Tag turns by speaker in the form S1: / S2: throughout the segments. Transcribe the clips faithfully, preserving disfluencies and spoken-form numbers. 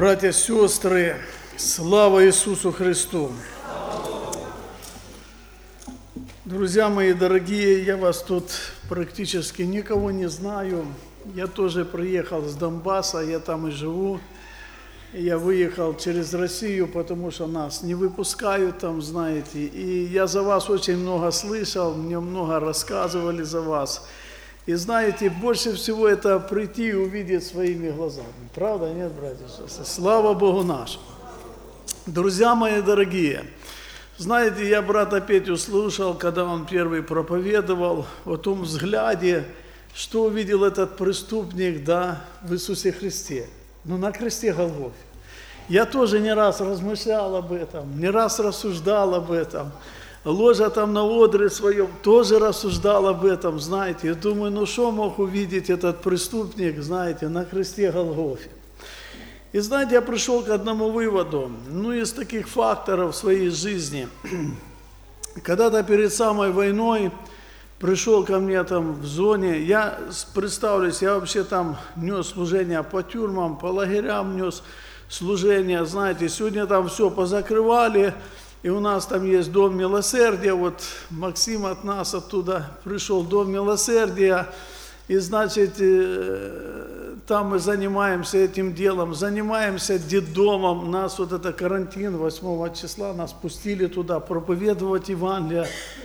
S1: Братья, сестры, слава Иисусу Христу! Друзья мои дорогие, я вас тут практически никого не знаю. Я тоже приехал с Донбасса, я там и живу. Я выехал через Россию, потому что нас не выпускают там, знаете. И я за вас очень много слышал, мне много рассказывали за вас. И знаете, больше всего это прийти и увидеть своими глазами. Правда, нет, братья и сестры? Слава Богу нашему! Друзья мои дорогие, знаете, я брата Петю слушал, когда он первый проповедовал, о том взгляде, что увидел этот преступник, да, в Иисусе Христе, ну, на кресте Голгофе. Я тоже не раз размышлял об этом, не раз рассуждал об этом. Ложа там на одре своем, тоже рассуждал об этом, знаете. Я думаю, ну что мог увидеть этот преступник, знаете, на кресте Голгофе. И знаете, я пришел к одному выводу, ну из таких факторов в своей жизни. Когда-то перед самой войной пришел ко мне там в зоне, я, представлюсь, я вообще там нес служение по тюрьмам, по лагерям нес служение, знаете, сегодня там все позакрывали. И у нас там есть Дом Милосердия, вот Максим от нас оттуда пришел, Дом Милосердия, и значит, там мы занимаемся этим делом, занимаемся детдомом, нас вот это карантин, восьмого числа нас пустили туда проповедовать Евангелие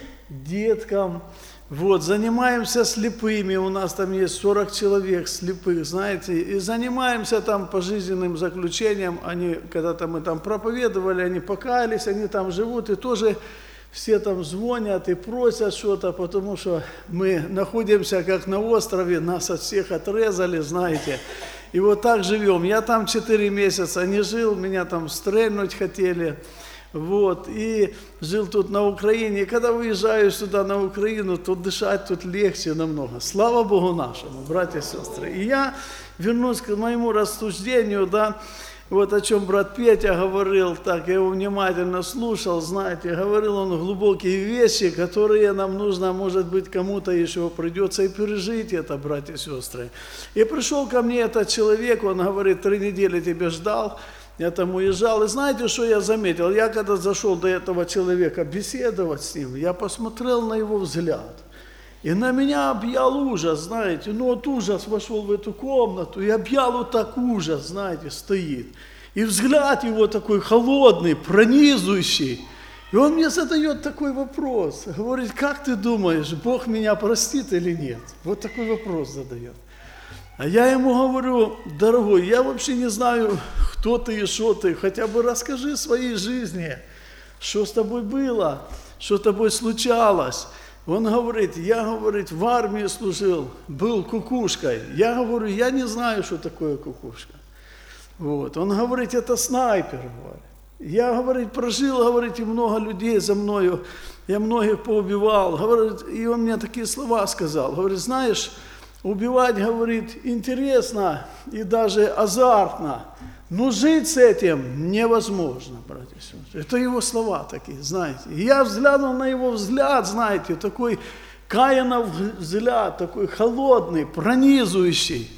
S1: деткам, вот, занимаемся слепыми, у нас там есть сорок человек слепых, знаете, и занимаемся там пожизненным заключением, они, когда-то мы там проповедовали, они покаялись, они там живут, и тоже все там звонят и просят что-то, потому что мы находимся как на острове, нас от всех отрезали, знаете, и вот так живем. Я там четыре месяца не жил, меня там стрельнуть хотели. Вот, и жил тут на Украине. И когда выезжаю сюда на Украину, то дышать тут легче намного. Слава Богу нашему, братья и сестры. И я вернусь к моему рассуждению, да, вот о чем брат Петя говорил, так, я его внимательно слушал, знаете, говорил он глубокие вещи, которые нам нужно, может быть, кому-то еще придется и пережить это, братья и сестры. И пришел ко мне этот человек, он говорит, три недели тебя ждал, я там уезжал, и знаете, что я заметил? Я когда зашел до этого человека беседовать с ним, я посмотрел на его взгляд, и на меня объял ужас, знаете, ну вот ужас вошел в эту комнату, и объял вот так ужас, знаете, стоит. И взгляд его такой холодный, пронизывающий. И он мне задает такой вопрос, говорит, как ты думаешь, Бог меня простит или нет? Вот такой вопрос задает. А я ему говорю, дорогой, я вообще не знаю, кто ты и что ты, хотя бы расскажи о своей жизни, что с тобой было, что с тобой случалось. Он говорит, я, говорит, в армии служил, был кукушкой. Я говорю, я не знаю, что такое кукушка. Вот. Он говорит, это снайпер. Говорит. Я, говорит, прожил, говорит, и много людей за мною, я многих поубивал. Говорит, и он мне такие слова сказал, говорит, знаешь, убивать, говорит, интересно и даже азартно, но жить с этим невозможно, братья и сестры. Это его слова такие, знаете. И я взглянул на его взгляд, знаете, такой Каинов взгляд, такой холодный, пронизывающий.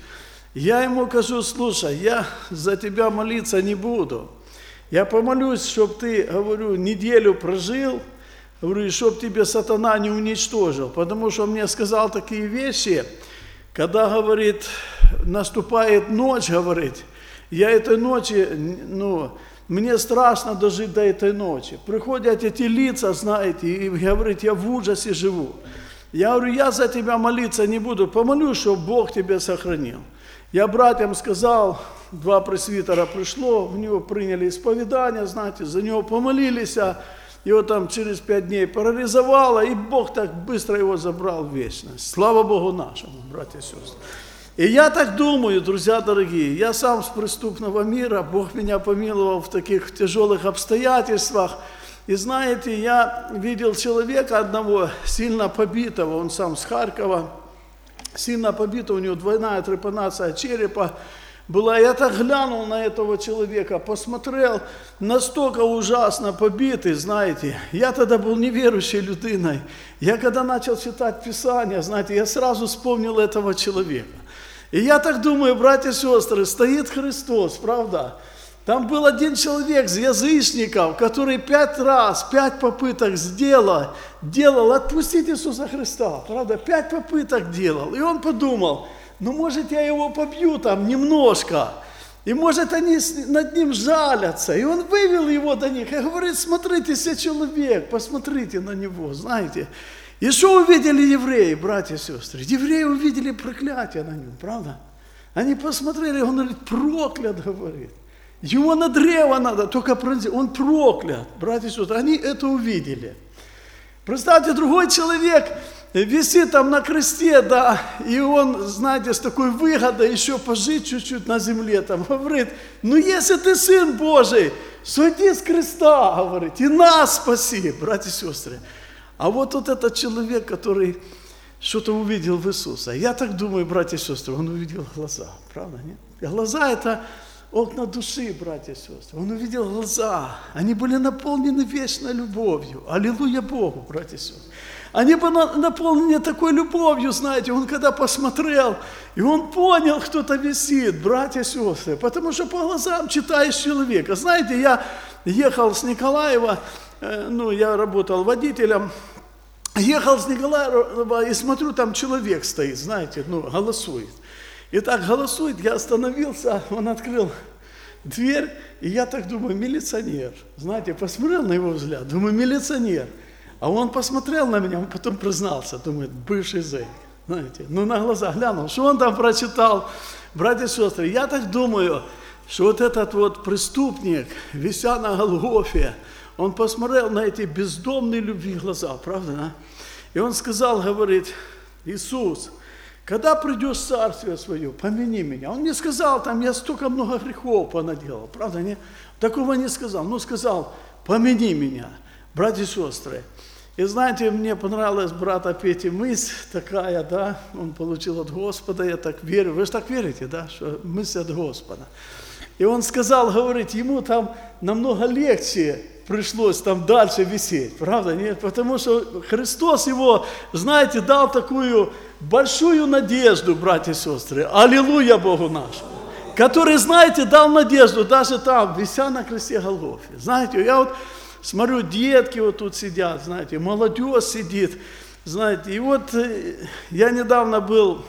S1: Я ему кажу, слушай, я за тебя молиться не буду. Я помолюсь, чтобы ты, говорю, неделю прожил, говорю, и чтобы тебе сатана не уничтожил. Потому что он мне сказал такие вещи, когда, говорит, наступает ночь, говорит, я этой ночи, ну, мне страшно дожить до этой ночи. Приходят эти лица, знаете, и говорит, я в ужасе живу. Я говорю, я за тебя молиться не буду, помолюсь, чтобы Бог тебя сохранил. Я братьям сказал, два пресвитера пришло, в него приняли исповедание, знаете, за него помолились, его там через пять дней парализовало, и Бог так быстро его забрал в вечность. Слава Богу нашему, братья и сестры. И я так думаю, друзья дорогие, я сам с преступного мира, Бог меня помиловал в таких тяжелых обстоятельствах. И знаете, я видел человека одного, сильно побитого, он сам с Харькова, сильно побитого, у него двойная трепанация черепа была. Я так глянул на этого человека, посмотрел, настолько ужасно побитый, знаете. Я тогда был неверующей людиной. Я когда начал читать Писание, знаете, я сразу вспомнил этого человека. И я так думаю, братья и сестры, стоит Христос, правда? Там был один человек из язычников, который пять раз, пять попыток сделал, делал отпустить Иисуса Христа, правда, пять попыток делал. И он подумал, ну, может, я его побью там немножко, и, может, они над ним жалятся. И он вывел его до них и говорит, смотрите, все человек, посмотрите на него, знаете. И что увидели евреи, братья и сестры? Евреи увидели проклятие на нем, правда? Они посмотрели, он говорит, проклят, говорит. Его на древо надо, только пронзить. Он проклят, братья и сестры. Они это увидели. Представьте, другой человек висит там на кресте, да, и он, знаете, с такой выгодой еще пожить чуть-чуть на земле, там, говорит, ну если ты Сын Божий, сойди с креста, говорит, и нас спаси, братья и сестры. А вот, вот этот человек, который что-то увидел в Иисуса, я так думаю, братья и сестры, он увидел глаза, правда, нет? Глаза – это окна души, братья и сестры. Он увидел глаза, они были наполнены вечной любовью. Аллилуйя Богу, братья и сестры. Они были наполнены такой любовью, знаете, он когда посмотрел, и он понял, кто-то висит, братья и сестры, потому что по глазам читаешь человека. Знаете, я ехал с Николаева, ну, я работал водителем, ехал с Николаева и смотрю, там человек стоит, знаете, ну, голосует. И так голосует, я остановился, он открыл дверь, и я так думаю, милиционер. Знаете, посмотрел на его взгляд, думаю, милиционер. А он посмотрел на меня, он потом признался, думает, бывший зэк. Знаете, ну на глаза глянул, что он там прочитал. Братья и сестры, я так думаю, что вот этот вот преступник, вися на Голгофе, он посмотрел на эти бездомные любви глаза, правда, да? И он сказал, говорит, Иисус, когда придешь в Царствие Свое, помяни меня. Он не сказал, там, я столько много грехов понаделал, правда, не? Такого не сказал, но сказал, помяни меня, братья и сестры. И знаете, мне понравилась брата Пети мысль такая, да, он получил от Господа, я так верю. Вы же так верите, да, что мысль от Господа. И он сказал, говорит, ему там намного легче пришлось там дальше висеть, правда, нет? Потому что Христос его, знаете, дал такую большую надежду, братья и сестры, аллилуйя Богу нашему, который, знаете, дал надежду даже там, вися на кресте Голгофе. Знаете, я вот смотрю, детки вот тут сидят, знаете, молодежь сидит, знаете, и вот я недавно был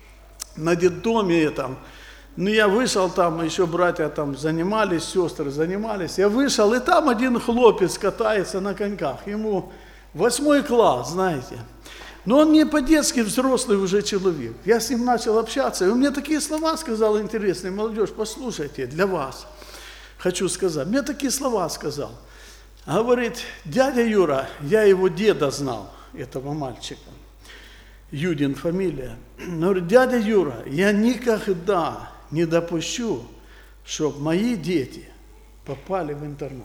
S1: на детдоме там, ну, я вышел там, еще братья там занимались, сестры занимались. Я вышел, и там один хлопец катается на коньках. Ему восьмой класс, знаете. Но он не по-детски взрослый уже человек. Я с ним начал общаться, и он мне такие слова сказал интересные. Молодежь, послушайте, для вас хочу сказать. Мне такие слова сказал. Говорит, дядя Юра, я его деда знал, этого мальчика. Юдин фамилия. Говорит, дядя Юра, я никогда не допущу, чтобы мои дети попали в интернат,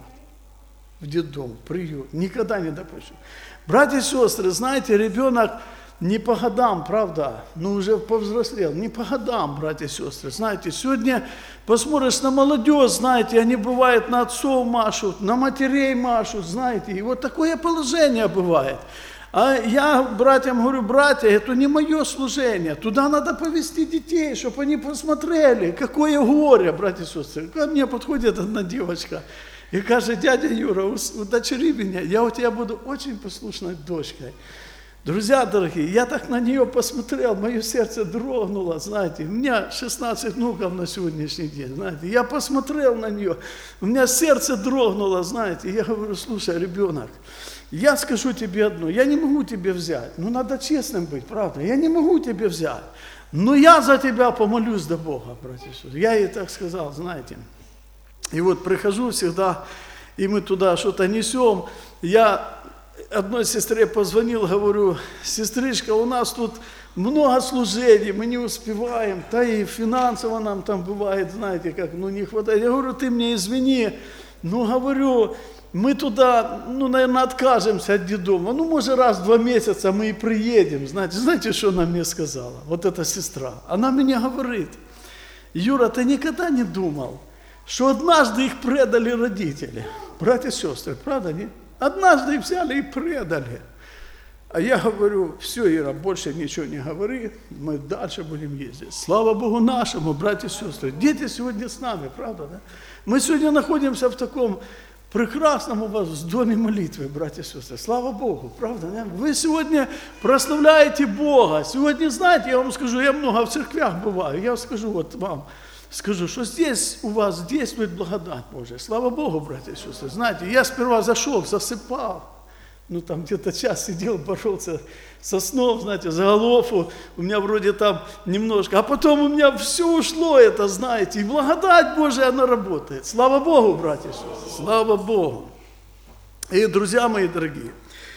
S1: в детдом, в приют. Никогда не допущу. Братья и сестры, знаете, ребенок не по годам, правда, но уже повзрослел, не по годам, братья и сестры. Знаете, сегодня посмотришь на молодежь, знаете, они бывают на отцов машут, на матерей машут, знаете, и вот такое положение бывает. А я братьям говорю, братья, это не мое служение, туда надо повести детей, чтобы они посмотрели, какое горе, братья и сестры. Ко мне подходит одна девочка и говорит, дядя Юра, удочери меня, я у тебя буду очень послушной дочкой. Друзья дорогие, я так на нее посмотрел, мое сердце дрогнуло, знаете, у меня шестнадцать внуков на сегодняшний день, знаете, я посмотрел на нее, у меня сердце дрогнуло, знаете, я говорю, слушай, ребенок, я скажу тебе одно, я не могу тебе взять, ну надо честным быть, правда, я не могу тебе взять, но я за тебя помолюсь до Бога, братья и сестры. Я ей так сказал, знаете, и вот прихожу всегда, и мы туда что-то несем, я одной сестре позвонил, говорю, сестричка, у нас тут много служений, мы не успеваем, да и финансово нам там бывает, знаете, как, ну не хватает. Я говорю, ты мне извини, ну говорю, мы туда, ну, наверное, откажемся от детдома, ну, может, раз в два месяца мы и приедем, знаете, знаете, что она мне сказала, вот эта сестра, она мне говорит, Юра, ты никогда не думал, что однажды их предали родители, братья и сестры, правда, нет? Однажды их взяли и предали. А я говорю, все, Ира, больше ничего не говори, мы дальше будем ездить. Слава Богу нашему, братья и сестры. Дети сегодня с нами, правда, да? Мы сегодня находимся в таком прекрасном у вас в доме молитвы, братья и сестры. Слава Богу, правда, да? Вы сегодня прославляете Бога. Сегодня, знаете, я вам скажу, я много в церквях бываю, я скажу вот вам, скажу, что здесь у вас действует благодать Божия. Слава Богу, братья и сестры. Знаете, я сперва зашел, засыпал. Ну, там где-то час сидел, боролся со сном, знаете, за голову. У меня вроде там немножко. А потом у меня все ушло, это, знаете. И благодать Божия, она работает. Слава Богу, братья и сестры. Слава Богу. И, друзья мои дорогие,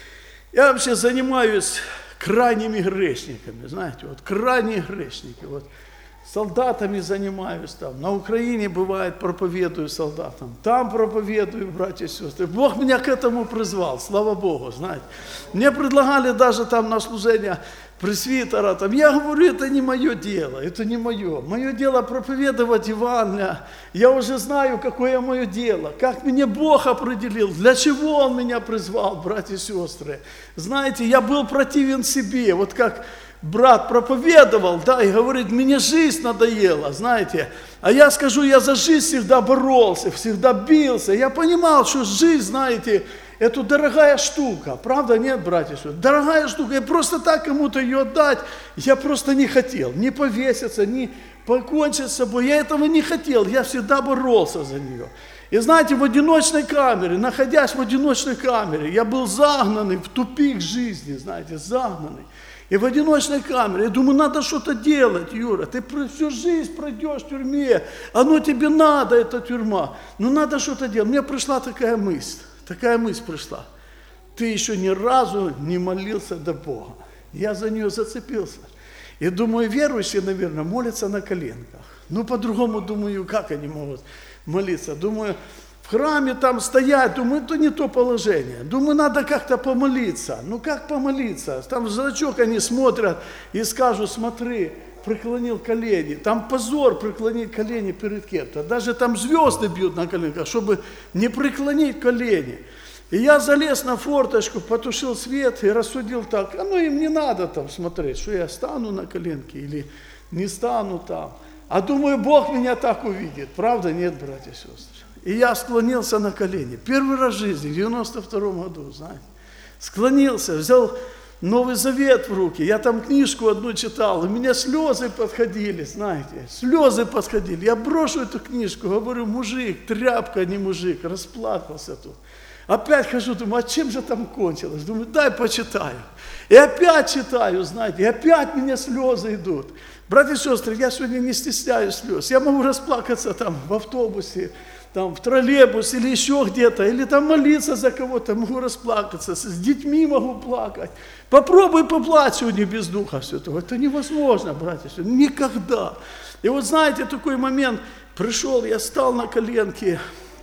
S1: я вообще занимаюсь крайними грешниками, знаете, вот крайние грешники. Вот. Солдатами занимаюсь там, на Украине бывает проповедую солдатам, там проповедую, братья и сестры. Бог меня к этому призвал, слава Богу, знаете. Мне предлагали даже там на служение пресвитера, там, я говорю, это не мое дело, это не мое. Мое дело проповедовать Евангелие, я уже знаю, какое мое дело, как меня Бог определил, для чего Он меня призвал, братья и сестры. Знаете, я был противен себе, вот как брат проповедовал, да, и говорит, мне жизнь надоела, знаете. А я скажу, я за жизнь всегда боролся, всегда бился. Я понимал, что жизнь, знаете, это дорогая штука. Правда, нет, братья? Дорогая штука. И просто так кому-то ее отдать, я просто не хотел. Не повеситься, не покончить с собой. Я этого не хотел. Я всегда боролся за нее. И знаете, в одиночной камере, находясь в одиночной камере, я был загнанный в тупик жизни, знаете, загнанный. И в одиночной камере, я думаю, надо что-то делать, Юра, ты всю жизнь пройдешь в тюрьме, оно тебе надо, эта тюрьма, но надо что-то делать. Мне пришла такая мысль, такая мысль пришла, ты еще ни разу не молился до Бога. Я за нее зацепился. И думаю, верующие, наверное, молятся на коленках. Ну, по-другому думаю, как они могут молиться. Думаю, в храме там стоять, думаю, это не то положение. Думаю, надо как-то помолиться. Ну как помолиться? Там в зрачок они смотрят и скажут, смотри, преклонил колени. Там позор преклонить колени перед кем-то. Даже там звезды бьют на коленках, чтобы не преклонить колени. И я залез на форточку, потушил свет и рассудил так, а ну им не надо там смотреть, что я стану на коленке или не стану там. А думаю, Бог меня так увидит. Правда? Нет, братья и сестры. И я склонился на колени. Первый раз в жизни, в девяносто втором году, знаете. Склонился, взял Новый Завет в руки. Я там книжку одну читал, у меня слезы подходили, знаете. Слезы подходили. Я брошу эту книжку, говорю, мужик, тряпка, а не мужик. Расплакался тут. Опять хожу, думаю, а чем же там кончилось? Думаю, дай почитаю. И опять читаю, знаете, и опять у меня слезы идут. Братья и сестры, я сегодня не стесняюсь слез. Я могу расплакаться там в автобусе, там в троллейбусе или еще где-то, или там молиться за кого-то, могу расплакаться, с детьми могу плакать. Попробуй поплачь сегодня без Духа Святого. Это невозможно, братья и сестры, никогда. И вот знаете, такой момент, пришел, я стал на коленки,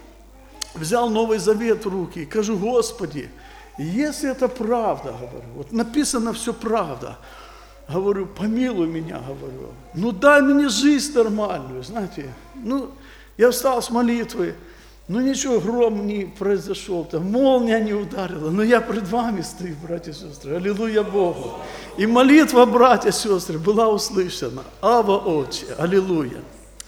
S1: взял Новый Завет в руки и кажу, Господи, если это правда, говорю, вот написано все правда, говорю, помилуй меня, говорю, ну дай мне жизнь нормальную, знаете, ну, я встал с молитвы, ну ничего, гром не произошел, там, молния не ударила, но я пред вами стою, братья и сестры, аллилуйя Богу. И молитва, братья и сестры, была услышана, Ава Отче, аллилуйя.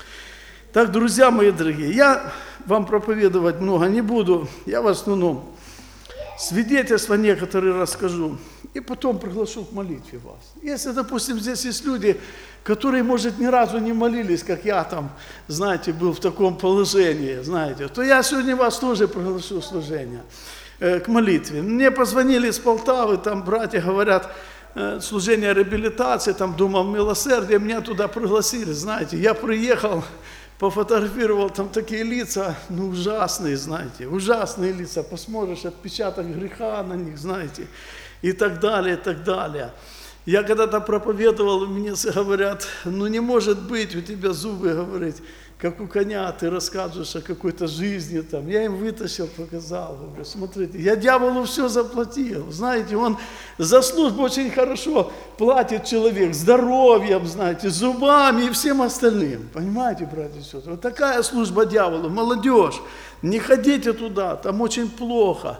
S1: Так, друзья мои дорогие, я вам проповедовать много не буду, я в основном свидетельства некоторые расскажу, и потом приглашу к молитве вас. Если, допустим, здесь есть люди, которые, может, ни разу не молились, как я там, знаете, был в таком положении, знаете, то я сегодня вас тоже приглашу в служение, э, к молитве. Мне позвонили из Полтавы, там братья говорят, э, служение реабилитации, там Дома милосердия, меня туда пригласили, знаете, я приехал, пофотографировал там такие лица, ну ужасные, знаете, ужасные лица, посмотришь, отпечаток греха на них, знаете, и так далее, и так далее. Я когда-то проповедовал, мне говорят, ну не может быть, у тебя зубы, говорит, как у коня, ты рассказываешь о какой-то жизни там. Я им вытащил, показал, говорю, смотрите, я дьяволу все заплатил, знаете, он за службу очень хорошо платит человек, здоровьем, знаете, зубами и всем остальным. Понимаете, братья и сестры, вот такая служба дьяволу, молодежь, не ходите туда, там очень плохо.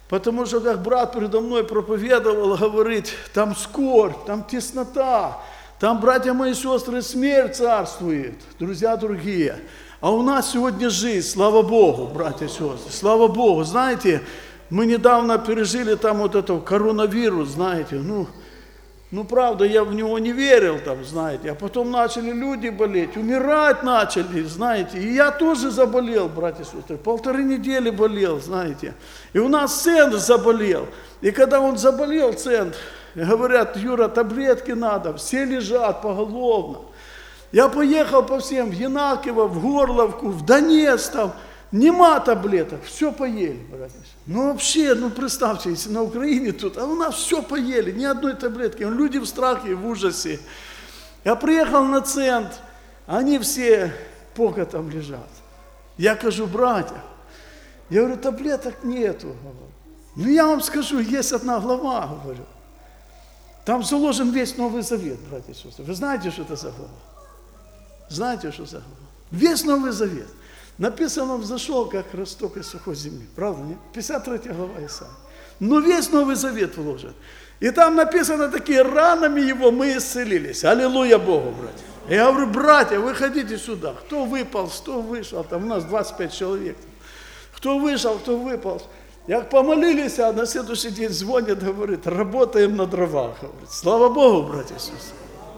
S1: Потому что, как брат передо мной проповедовал, говорит, там скорбь, там теснота, там, братья мои сестры, смерть царствует, друзья дорогие. А у нас сегодня жизнь, слава Богу, братья и сестры, слава Богу. Знаете, мы недавно пережили там вот этот коронавирус, знаете, ну, ну, правда, я в него не верил, там, знаете, а потом начали люди болеть, умирать начали, знаете, и я тоже заболел, братья и сестры, полторы недели болел, знаете, и у нас центр заболел, и когда он заболел, центр, говорят, Юра, таблетки надо, все лежат поголовно. Я поехал по всем, в Янакиево, в Горловку, в Донецк, там, нема таблеток, все поели, братья. Ну вообще, ну представьте, если на Украине тут, а у нас все поели, ни одной таблетки. Люди в страхе, в ужасе. Я приехал на центр, они все покотом лежат. Я кажу, братья, я говорю, таблеток нету. Ну я вам скажу, есть одна глава, говорю. Там заложен весь Новый Завет, братья и сестры. Вы знаете, что это за глава? Знаете, что за глава? Весь Новый Завет. Написано, он взошел, как росток из сухой земли. Правда, нет? пятьдесят третья глава Исаии. Но весь Новый Завет вложен. И там написано такие, ранами его мы исцелились. Аллилуйя Богу, братья. Я говорю, братья, выходите сюда. Кто выпал, кто вышел. Там у нас двадцать пять человек. Кто вышел, кто выпал. Як помолились, а на следующий день звонят, говорит, работаем на дровах. Говорит, слава Богу, братья и сестры.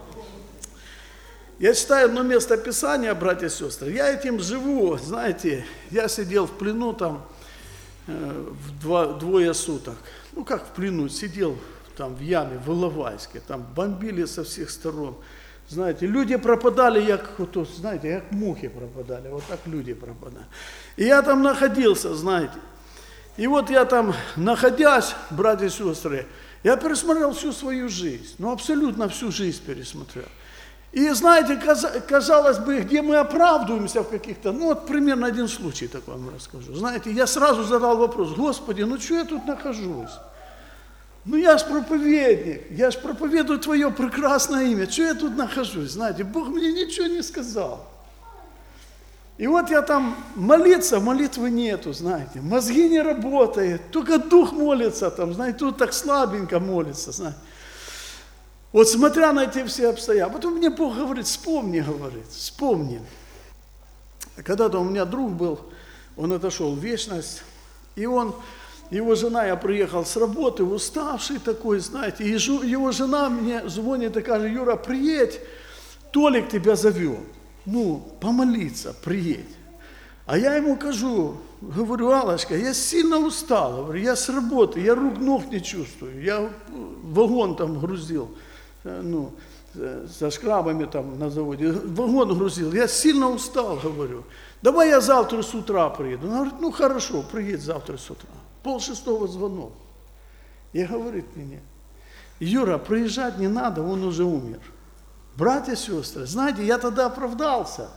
S1: Я читаю одно место Писания, братья и сестры, я этим живу, знаете, я сидел в плену там э, в два, двое суток, ну как в плену, сидел там в яме, в Иловайске, там бомбили со всех сторон, знаете, люди пропадали, як, вот, знаете, як мухи пропадали, вот так люди пропадали. И я там находился, знаете, и вот я там, находясь, братья и сестры, я пересмотрел всю свою жизнь, ну абсолютно всю жизнь пересмотрел. И знаете, казалось бы, где мы оправдываемся в каких-то, ну вот примерно один случай такой вам расскажу. Знаете, я сразу задал вопрос, Господи, ну что я тут нахожусь? Ну я ж проповедник, я ж проповедую Твое прекрасное имя, что я тут нахожусь? Знаете, Бог мне ничего не сказал. И вот я там молиться, молитвы нету, знаете, мозги не работают, только дух молится там, знаете, тут так слабенько молится, знаете. Вот смотря на эти все обстоятельства, потом мне Бог говорит, вспомни, говорит, вспомни. Когда-то у меня друг был, он отошел в вечность, и он, его жена, я приехал с работы, уставший такой, знаете, и его жена мне звонит и говорит, Юра, приедь, Толик тебя зовет, ну, помолиться, приедь. А я ему кажу, говорю, Аллочка, я сильно устал, говорю, я с работы, я рук, ног не чувствую, я вагон там грузил. Ну, со шкрабами там на заводе, вагон грузил, я сильно устал, говорю, давай я завтра с утра приеду. Она говорит, ну хорошо, приедь завтра с утра. Пол шестого звонок. И говорит мне, Юра, приезжать не надо, он уже умер. Братья и сестры, знаете, я тогда оправдался.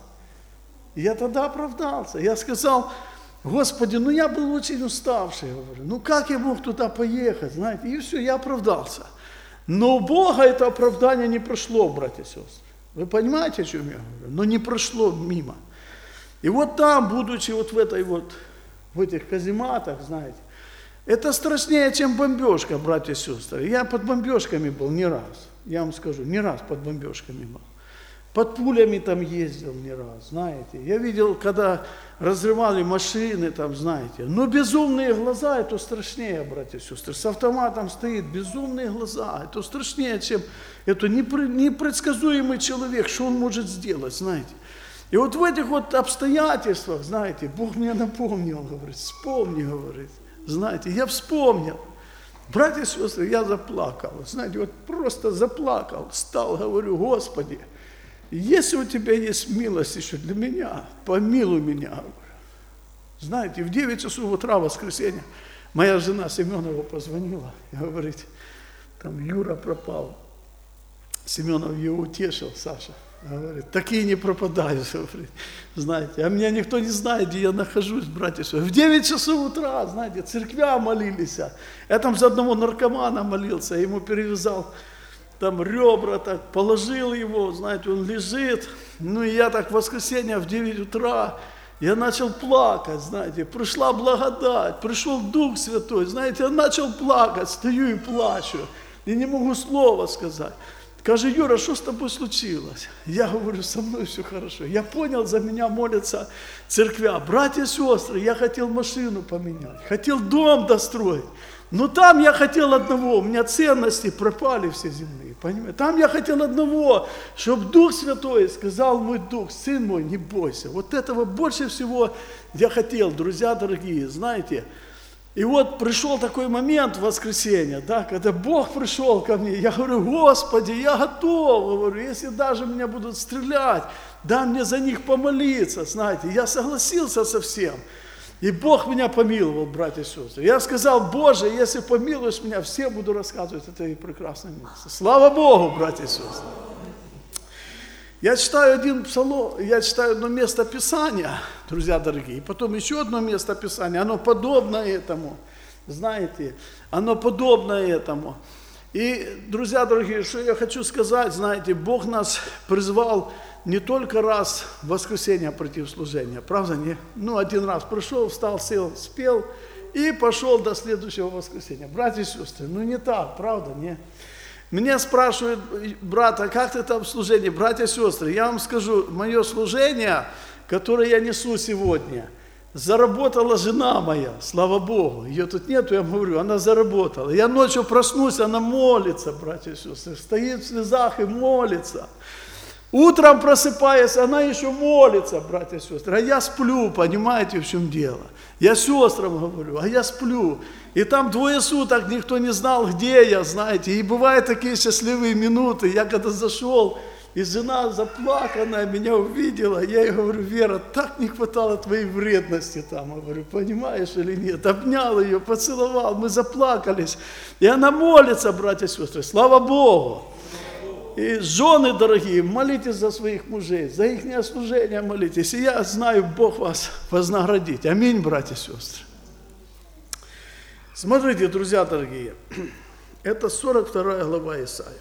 S1: Я тогда оправдался. Я сказал, Господи, ну я был очень уставший, говорю, ну как я мог туда поехать, знаете, и все, я оправдался. Но у Бога это оправдание не прошло, братья и сестры. Вы понимаете, о чем я говорю? Но не прошло мимо. И вот там, будучи вот в этой вот, в этих казематах, знаете, это страшнее, чем бомбежка, братья и сестры. Я под бомбежками был не раз, я вам скажу, не раз под бомбежками был. Под пулями там ездил не раз, знаете. Я видел, когда разрывали машины, там, знаете. Но безумные глаза, это страшнее, братья и сестры. С автоматом стоит безумные глаза, это страшнее, чем это непредсказуемый человек, что он может сделать, знаете. И вот в этих вот обстоятельствах, знаете, Бог мне напомнил, говорит, вспомни, говорит. Знаете, я вспомнил. Братья и сестры, я заплакал, знаете, вот просто заплакал, стал, говорю, Господи, если у тебя есть милость еще для меня, помилуй меня. Знаете, в девять часов утра в воскресенье моя жена Семенова позвонила и говорит, там Юра пропал. Семенов ее утешил, Саша. Говорит, такие не пропадают, говорит, знаете, а меня никто не знает, где я нахожусь, братья. В девять часов утра, знаете, церквя молились. Я там за одного наркомана молился, ему перевязал там ребра, так положил его, знаете, он лежит. Ну и я так в воскресенье в девять утра, Я начал плакать, знаете, пришла благодать, пришел Дух Святой, знаете, я начал плакать, стою и плачу, и не могу слова сказать. Скажи, Юра, что с тобой случилось? Я говорю, со мной все хорошо. Я понял, за меня молятся церквя. Братья и сестры, я хотел машину поменять, хотел дом достроить. Но там я хотел одного, у меня ценности пропали все земные, понимаете? Там я хотел одного, чтобы Дух Святой сказал мой Дух, сын мой, не бойся. Вот этого больше всего я хотел, друзья дорогие, знаете. И вот пришел такой момент в воскресенье, да, когда Бог пришел ко мне, я говорю, Господи, я готов, говорю, если даже меня будут стрелять, дай мне за них помолиться, знаете. Я согласился со всем. И Бог меня помиловал, братья и сестры. Я сказал, Боже, если помилуешь меня, все буду рассказывать это и прекрасное место. Слава Богу, братья и сестры. Я читаю один псалом, я читаю одно место Писания, друзья дорогие, и потом еще одно место Писания, оно подобно этому, знаете, оно подобно этому. И, друзья дорогие, что я хочу сказать, знаете, Бог нас призвал не только раз в воскресенье прийти в служение, правда, не? Ну, один раз пришел, встал, сел, спел и пошел до следующего воскресенья. Братья и сестры, ну не так, правда, не? Меня спрашивают, брат, а как ты там в служении? Братья и сестры, я вам скажу, мое служение, которое я несу сегодня, заработала жена моя, слава Богу. Ее тут нету, я вам говорю, она заработала. Я ночью проснусь, она молится, братья и сестры, стоит в слезах и молится. Утром просыпаясь, она еще молится, братья и сестры. А я сплю, понимаете, в чем дело? Я сестрам говорю, а я сплю. И там двое суток никто не знал, где я, знаете. И бывают такие счастливые минуты. Я когда зашел, и жена заплаканная меня увидела, я ей говорю, Вера, так не хватало твоей вредности там. Я говорю, понимаешь или нет? Обнял ее, поцеловал, мы заплакались. И она молится, братья и сестры, слава Богу. И жены дорогие, молитесь за своих мужей, за их служение молитесь. И я знаю, Бог вас вознаградит. Аминь, братья и сестры. Смотрите, друзья дорогие, это сорок вторая глава Исаии.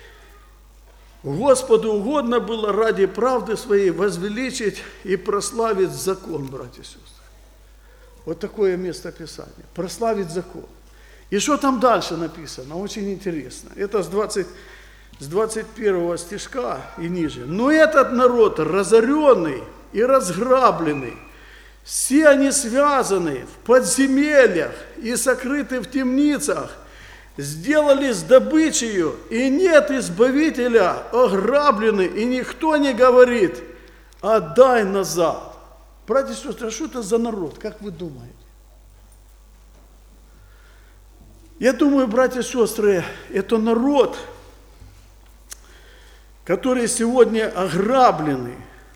S1: Господу угодно было ради правды своей возвеличить и прославить закон, братья и сестры. Вот такое место Писания. Прославить закон. И что там дальше написано? Очень интересно. Это с двадцать С двадцать первого стишка и ниже. Но этот народ разоренный и разграбленный, все они связаны в подземельях и сокрыты в темницах, сделались добычею, и нет избавителя, ограблены, и никто не говорит, отдай назад. Братья и сестры, а что это за народ, как вы думаете? Я думаю, братья и сестры, это народ, которые сегодня ограблены.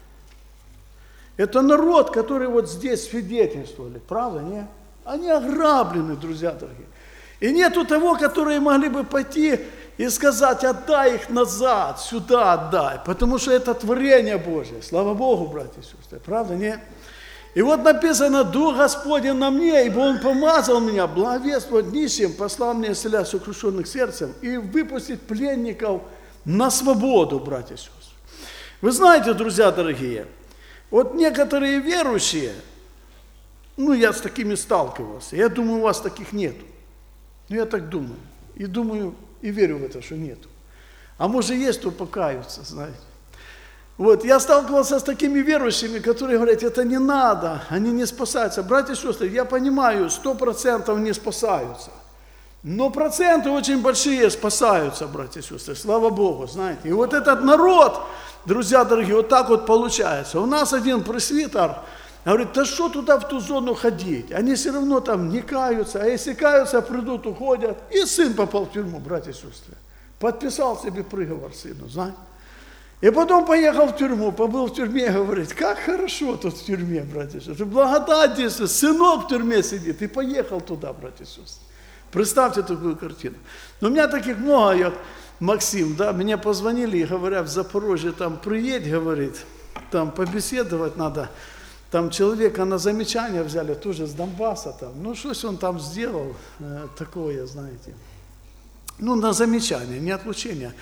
S1: Это народ, который вот здесь свидетельствовали, правда, не? Они ограблены, друзья дорогие. И нету того, которые могли бы пойти и сказать, отдай их назад, сюда отдай, потому что это творение Божие. Слава Богу, братья и сестры, правда, не? И вот написано, Дух Господень на мне, ибо Он помазал меня благовествовать нищим, послал мне исцелять сокрушенных сердцем и выпустить пленников на свободу, братья и сестры. Вы знаете, друзья дорогие, вот некоторые верующие, ну, я с такими сталкивался, я думаю, у вас таких нету. Ну, я так думаю. И думаю, и верю в это, что нету. А может, есть, то покаются, знаете. Вот, я сталкивался с такими верующими, которые говорят, это не надо, они не спасаются. Братья и сестры, я понимаю, сто процентов не спасаются. Но проценты очень большие спасаются, братья и сестры, слава Богу, знаете. И вот этот народ, друзья дорогие, вот так вот получается. У нас один пресвитер говорит, да что туда в ту зону ходить? Они все равно там не каются, а если каются, придут, уходят. И сын попал в тюрьму, братья и сестры. Подписал себе приговор сыну, знаете. И потом поехал в тюрьму, побыл в тюрьме, говорит, как хорошо тут в тюрьме, братья и сестры. Благодать действует, сынок в тюрьме сидит, и поехал туда, братья и сестры. Представьте такую картину. Но у меня таких много, я, Максим, да, мне позвонили и говорят, в Запорожье там приедь, говорит, там побеседовать надо. Там человека на замечание взяли, тоже с Донбасса там. Ну, что он там сделал, э, такое, знаете. Ну, на замечание, не отлучение.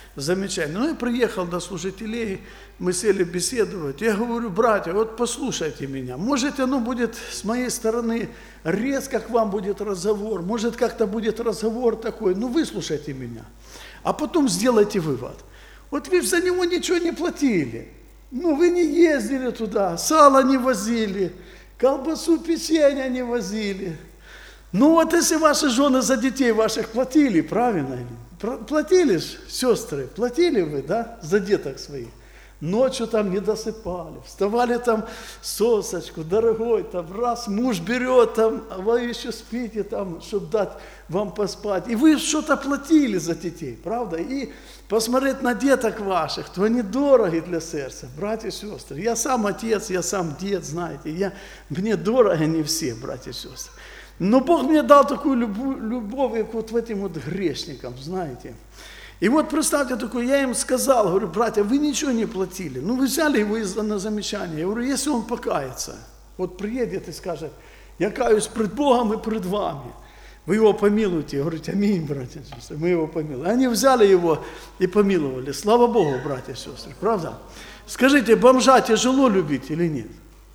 S1: замечательно. Ну, я приехал до служителей, мы сели беседовать. Я говорю: братья, вот послушайте меня. Может, оно будет с моей стороны резко к вам будет разговор, может, как-то будет разговор такой, ну, выслушайте меня. А потом сделайте вывод. Вот вы за него ничего не платили. Ну, вы не ездили туда, сало не возили, колбасу, печенье не возили. Ну, вот если ваши жены за детей ваших платили, правильно? Платили ж, сестры, платили вы, да, за деток своих? Ночью там не досыпали, вставали там сосочку, дорогой, там раз муж берет, там, а вы еще спите, там, чтобы дать вам поспать. И вы что-то платили за детей, правда? И посмотреть на деток ваших, то они дороги для сердца, братья и сестры. Я сам отец, я сам дед, знаете, я, мне дороги не все, братья и сестры. Но Бог мне дал такую любовь, любовь как вот в этим вот грешникам, знаете. И вот представьте такое, я им сказал, говорю: братья, вы ничего не платили. Ну, вы взяли его на замечание. Я говорю: если он покается, вот приедет и скажет: я каюсь пред Богом и пред вами, вы его помилуйте. Я говорю: аминь, братья и сестры, мы его помилуем. Они взяли его и помиловали. Слава Богу, братья и сестры, правда? Скажите, бомжа тяжело любить или нет?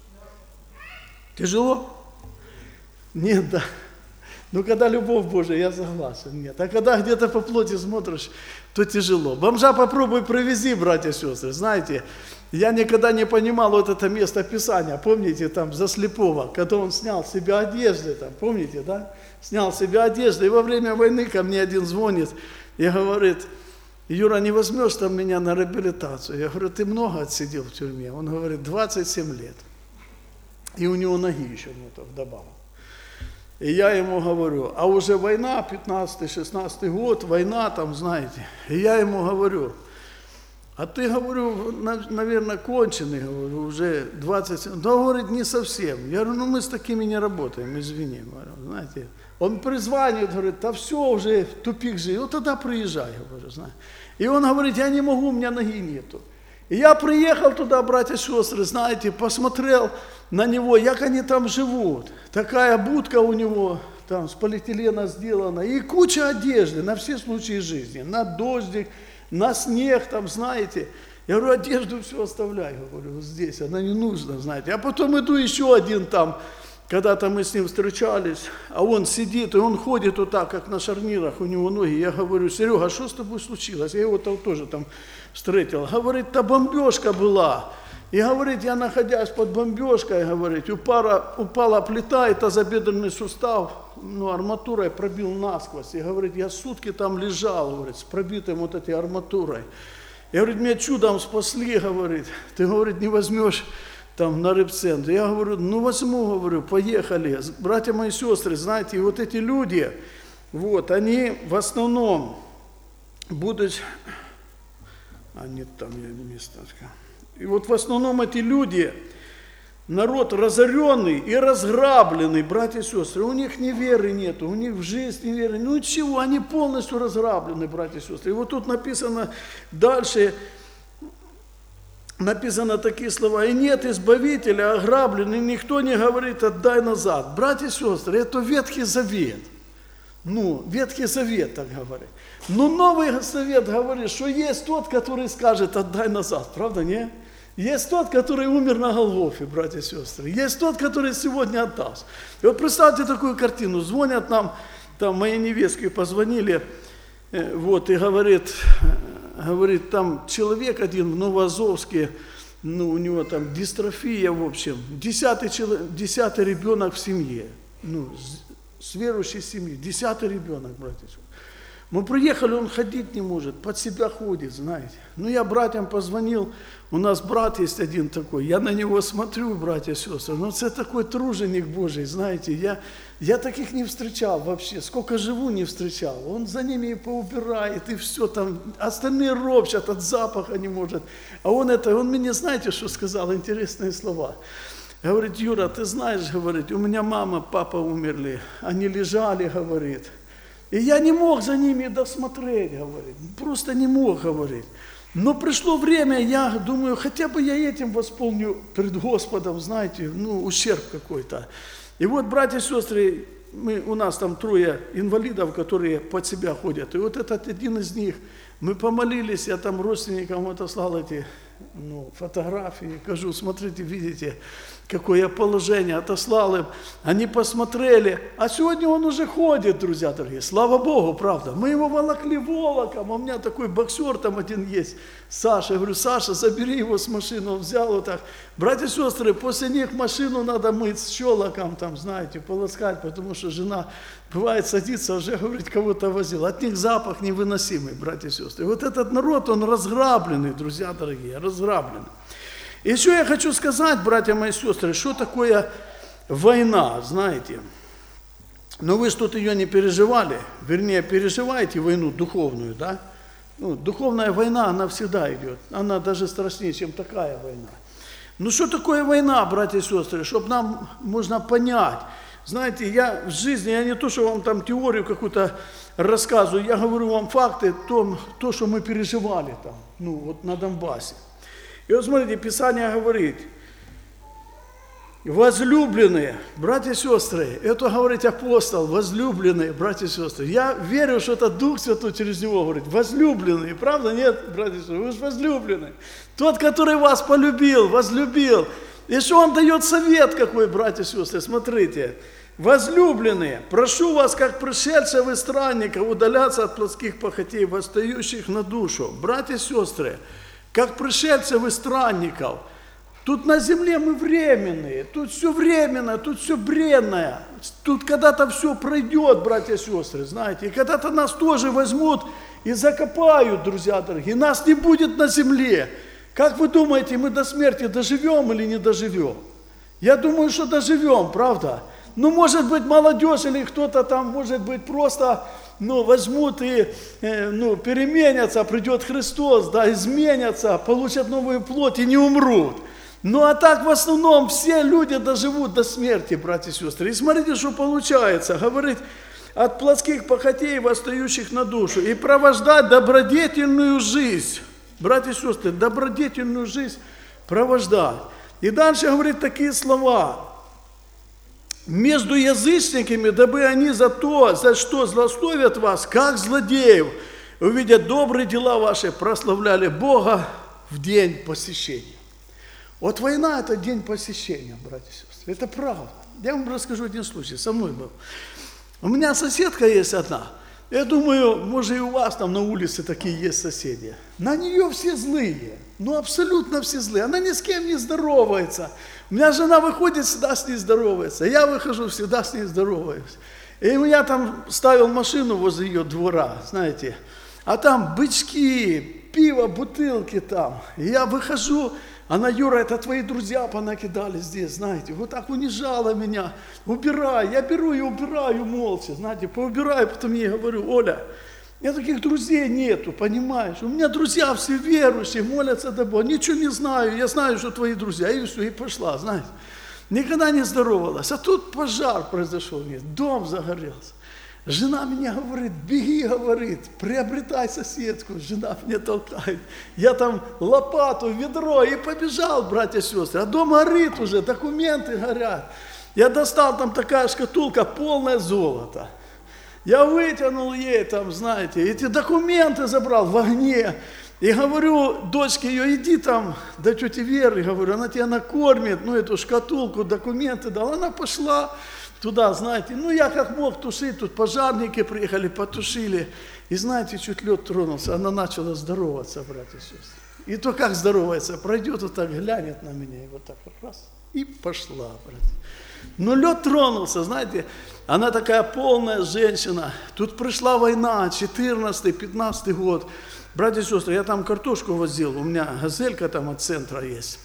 S1: Тяжело? Нет, да. Ну, когда любовь Божия, я согласен, нет. А когда где-то по плоти смотришь, то тяжело. Бомжа попробуй провези, братья и сестры. Знаете, я никогда не понимал вот это место Писания. Помните, там, за слепого, когда он снял с себя одежды, там, помните, да? Снял с себя одежды. И во время войны ко мне один звонит и говорит: Юра, не возьмешь там меня на реабилитацию? Я говорю: ты много отсидел в тюрьме? Он говорит: двадцать семь лет. И у него ноги еще нету вдобавок. И я ему говорю: а уже война, пятнадцатый-шестнадцатый год, война там, знаете. И я ему говорю: а ты, говорю, наверное, конченый, говорю, уже двадцать. Да, говорит, не совсем. Я говорю: ну мы с такими не работаем, извини, говорю, знаете. Он призванивает, говорит: да все, уже тупик жизни, вот тогда приезжай, говорю, знаете. И он говорит: я не могу, у меня ноги нету. И я приехал туда, братья и сестры, знаете, посмотрел на него, как они там живут. Такая будка у него, там, с полиэтилена сделана, и куча одежды на все случаи жизни, на дождик, на снег, там, знаете. Я говорю: одежду все оставляй, говорю, вот здесь, она не нужна, знаете. А потом иду еще один там, когда-то мы с ним встречались, а он сидит, и он ходит вот так, как на шарнирах, у него ноги. Я говорю: Серега, а что с тобой случилось? Я его там тоже там встретил. Говорит: та бомбежка была. И говорит, я, находясь под бомбежкой, говорит, упала, упала плита, и тазобедренный сустав, ну, арматурой пробил насквозь. И говорит, я сутки там лежал, говорит, с пробитым вот этой арматурой. И говорит, меня чудом спасли, говорит, ты, говорит, не возьмешь там на рыбцентр. Я говорю: ну возьму, говорю, поехали. Братья мои сестры, знаете, и вот эти люди, вот, они в основном будут... А нет, там я местечко. И вот в основном эти люди, народ разоренный и разграбленный, братья и сестры, у них ни веры нету, у них в жизни веры, ну чего, они полностью разграблены, братья и сестры. И вот тут написано дальше, написано такие слова: и нет избавителя, ограбленный, никто не говорит: отдай назад. Братья и сестры, это Ветхий Завет. Ну, Ветхий Завет так говорит. Но Новый Завет говорит, что есть тот, который скажет: отдай назад. Правда, не? Есть тот, который умер на Голгофе, братья и сестры. Есть тот, который сегодня отдаст. И вот представьте такую картину. Звонят нам, там моей невестке позвонили, вот, и говорит, говорит, там человек один в Новоазовске, ну, у него там дистрофия, в общем, десятый, человек, десятый ребенок в семье, ну, с верующей семьи, десятый ребенок, братья и сестры. Мы приехали, он ходить не может, под себя ходит, знаете. Ну, я братьям позвонил, у нас брат есть один такой, я на него смотрю, братья и сестры, ну, это такой труженик Божий, знаете, я, я таких не встречал вообще, сколько живу, не встречал. Он за ними и поубирает, и все там, остальные ропщат, от запаха не может. А он это, он мне, знаете, что сказал, интересные слова. Говорит: Юра, ты знаешь, говорит, у меня мама, папа умерли, они лежали, говорит. И я не мог за ними досмотреть, говорит, просто не мог, говорит. Но пришло время, я думаю, хотя бы я этим восполню пред Господом, знаете, ну, ущерб какой-то. И вот, братья и сестры, мы, у нас там трое инвалидов, которые под себя ходят. И вот этот один из них Мы помолились, я там родственникам отослал эти ну, фотографии, кажу, смотрите, видите, какое положение, отослал им. Они посмотрели, а сегодня он уже ходит, друзья дорогие, слава Богу, правда. Мы его волокли волоком, а у меня такой боксер там один есть, Саша. Я говорю, Саша, забери его с машины, он взял вот так. Братья и сестры, после них машину надо мыть с щелоком, там, знаете, полоскать, потому что жена, бывает, садится, уже, говорит, кого-то возил. От них запах невыносимый, братья и сестры. И вот этот народ, он разграбленный, друзья дорогие, разграбленный. Еще я хочу сказать, братья мои сестры, что такое война, знаете. Но вы что-то ее не переживали, вернее, переживаете войну духовную, да? Ну, духовная война, она всегда идет, она даже страшнее, чем такая война. Ну, что такое война, братья и сестры, чтобы нам можно понять. Знаете, я в жизни, я не то, что вам там теорию какую-то рассказываю, я говорю вам факты, то, то что мы переживали там, ну, вот на Донбассе. И вот смотрите, Писание говорит, возлюбленные, братья и сестры, это говорит апостол, возлюбленные, братья и сестры. Я верю, что это Дух Святой через него говорит, возлюбленные, правда? Нет, братья и сестры, вы же возлюбленные. Тот, который вас полюбил, возлюбил. И что он дает совет какой, братья и сестры, смотрите. Возлюбленные, прошу вас, как пришельцев и странников, удаляться от плотских похотей, восстающих на душу. Братья и сестры, как пришельцев и странников. Тут на земле мы временные, тут все временно, тут все бренное. Тут когда-то все пройдет, братья и сестры, знаете. И когда-то нас тоже возьмут и закопают, друзья дорогие. Нас не будет на земле. Как вы думаете, мы до смерти доживем или не доживем? Я думаю, что доживем, правда? Ну, может быть, молодежь или кто-то там, может быть, просто... ну, возьмут и, ну, переменятся, придет Христос, да, изменятся, получат новую плоть и не умрут. Ну, а так в основном все люди доживут до смерти, братья и сестры. И смотрите, что получается. Говорит, от плотских похотей, восстающих на душу, и провождать добродетельную жизнь. Братья и сестры, добродетельную жизнь провождать. И дальше говорит такие слова. Между язычниками, дабы они за то, за что злословят вас, как злодеев, увидя добрые дела ваши, прославляли Бога в день посещения. Вот война – это день посещения, братья и сестры. Это правда. Я вам расскажу один случай, со мной был. У меня соседка есть одна. Я думаю, может и у вас там на улице такие есть соседи. На нее все злые, ну абсолютно все злые. Она ни с кем не здоровается. У меня жена выходит, всегда с ней здоровается. Я выхожу, всегда с ней здороваюсь. И я там ставил машину возле ее двора, знаете. А там бычки, пиво, бутылки там. И я выхожу, она, Юра, это твои друзья понакидали здесь, знаете. Вот так унижала меня. Убирай. Я беру и убираю молча, знаете. Поубираю, потом ей говорю, Оля, у меня таких друзей нету, понимаешь? У меня друзья все верующие, молятся до Бога. Ничего не знаю, я знаю, что твои друзья. И все, и пошла, знаете. Никогда не здоровалась. А тут пожар произошел, дом загорелся. Жена меня говорит, беги, говорит, приобретай соседку. Жена меня толкает. Я там лопату, ведро и побежал, братья и сестры. А дом горит уже, документы горят. Я достал, там такая шкатулка, полное золото. Я вытянул ей там, знаете, эти документы забрал в огне. И говорю, дочке ее, иди там до тети Веры, говорю, она тебя накормит, ну эту шкатулку, документы дала. Она пошла туда, знаете, ну я как мог тушить, тут пожарники приехали, потушили. И знаете, чуть лед тронулся, она начала здороваться, братья и сестры. И то как здоровается, пройдет вот так, глянет на меня, и вот так раз, и пошла, братья. Но лед тронулся, знаете, она такая полная женщина. Тут пришла война, четырнадцатый-пятнадцатый год. Братья и сестры, я там картошку возил, у меня газелька там от центра есть.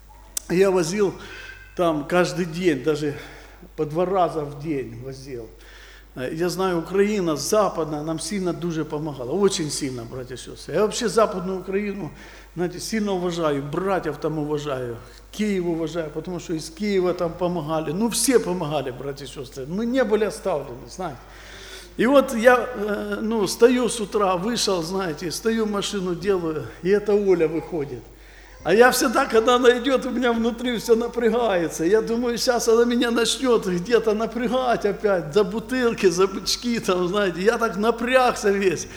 S1: Я возил там каждый день, даже по два раза в день возил. Я знаю, Украина западная нам сильно дуже помогала, очень сильно, братья и сестры. Я вообще Западную Украину, знаете, сильно уважаю, братьев там уважаю, Киев уважаю, потому что из Киева там помогали. Ну, все помогали, братья и сестры. Мы не были оставлены, знаете. И вот я, ну, стою с утра, вышел, знаете, стою, машину делаю, и эта Оля выходит. А я всегда, когда она идет, у меня внутри все напрягается. Я думаю, сейчас она меня начнет где-то напрягать опять, за бутылки, за бычки, там, знаете. Я так напрягся весь.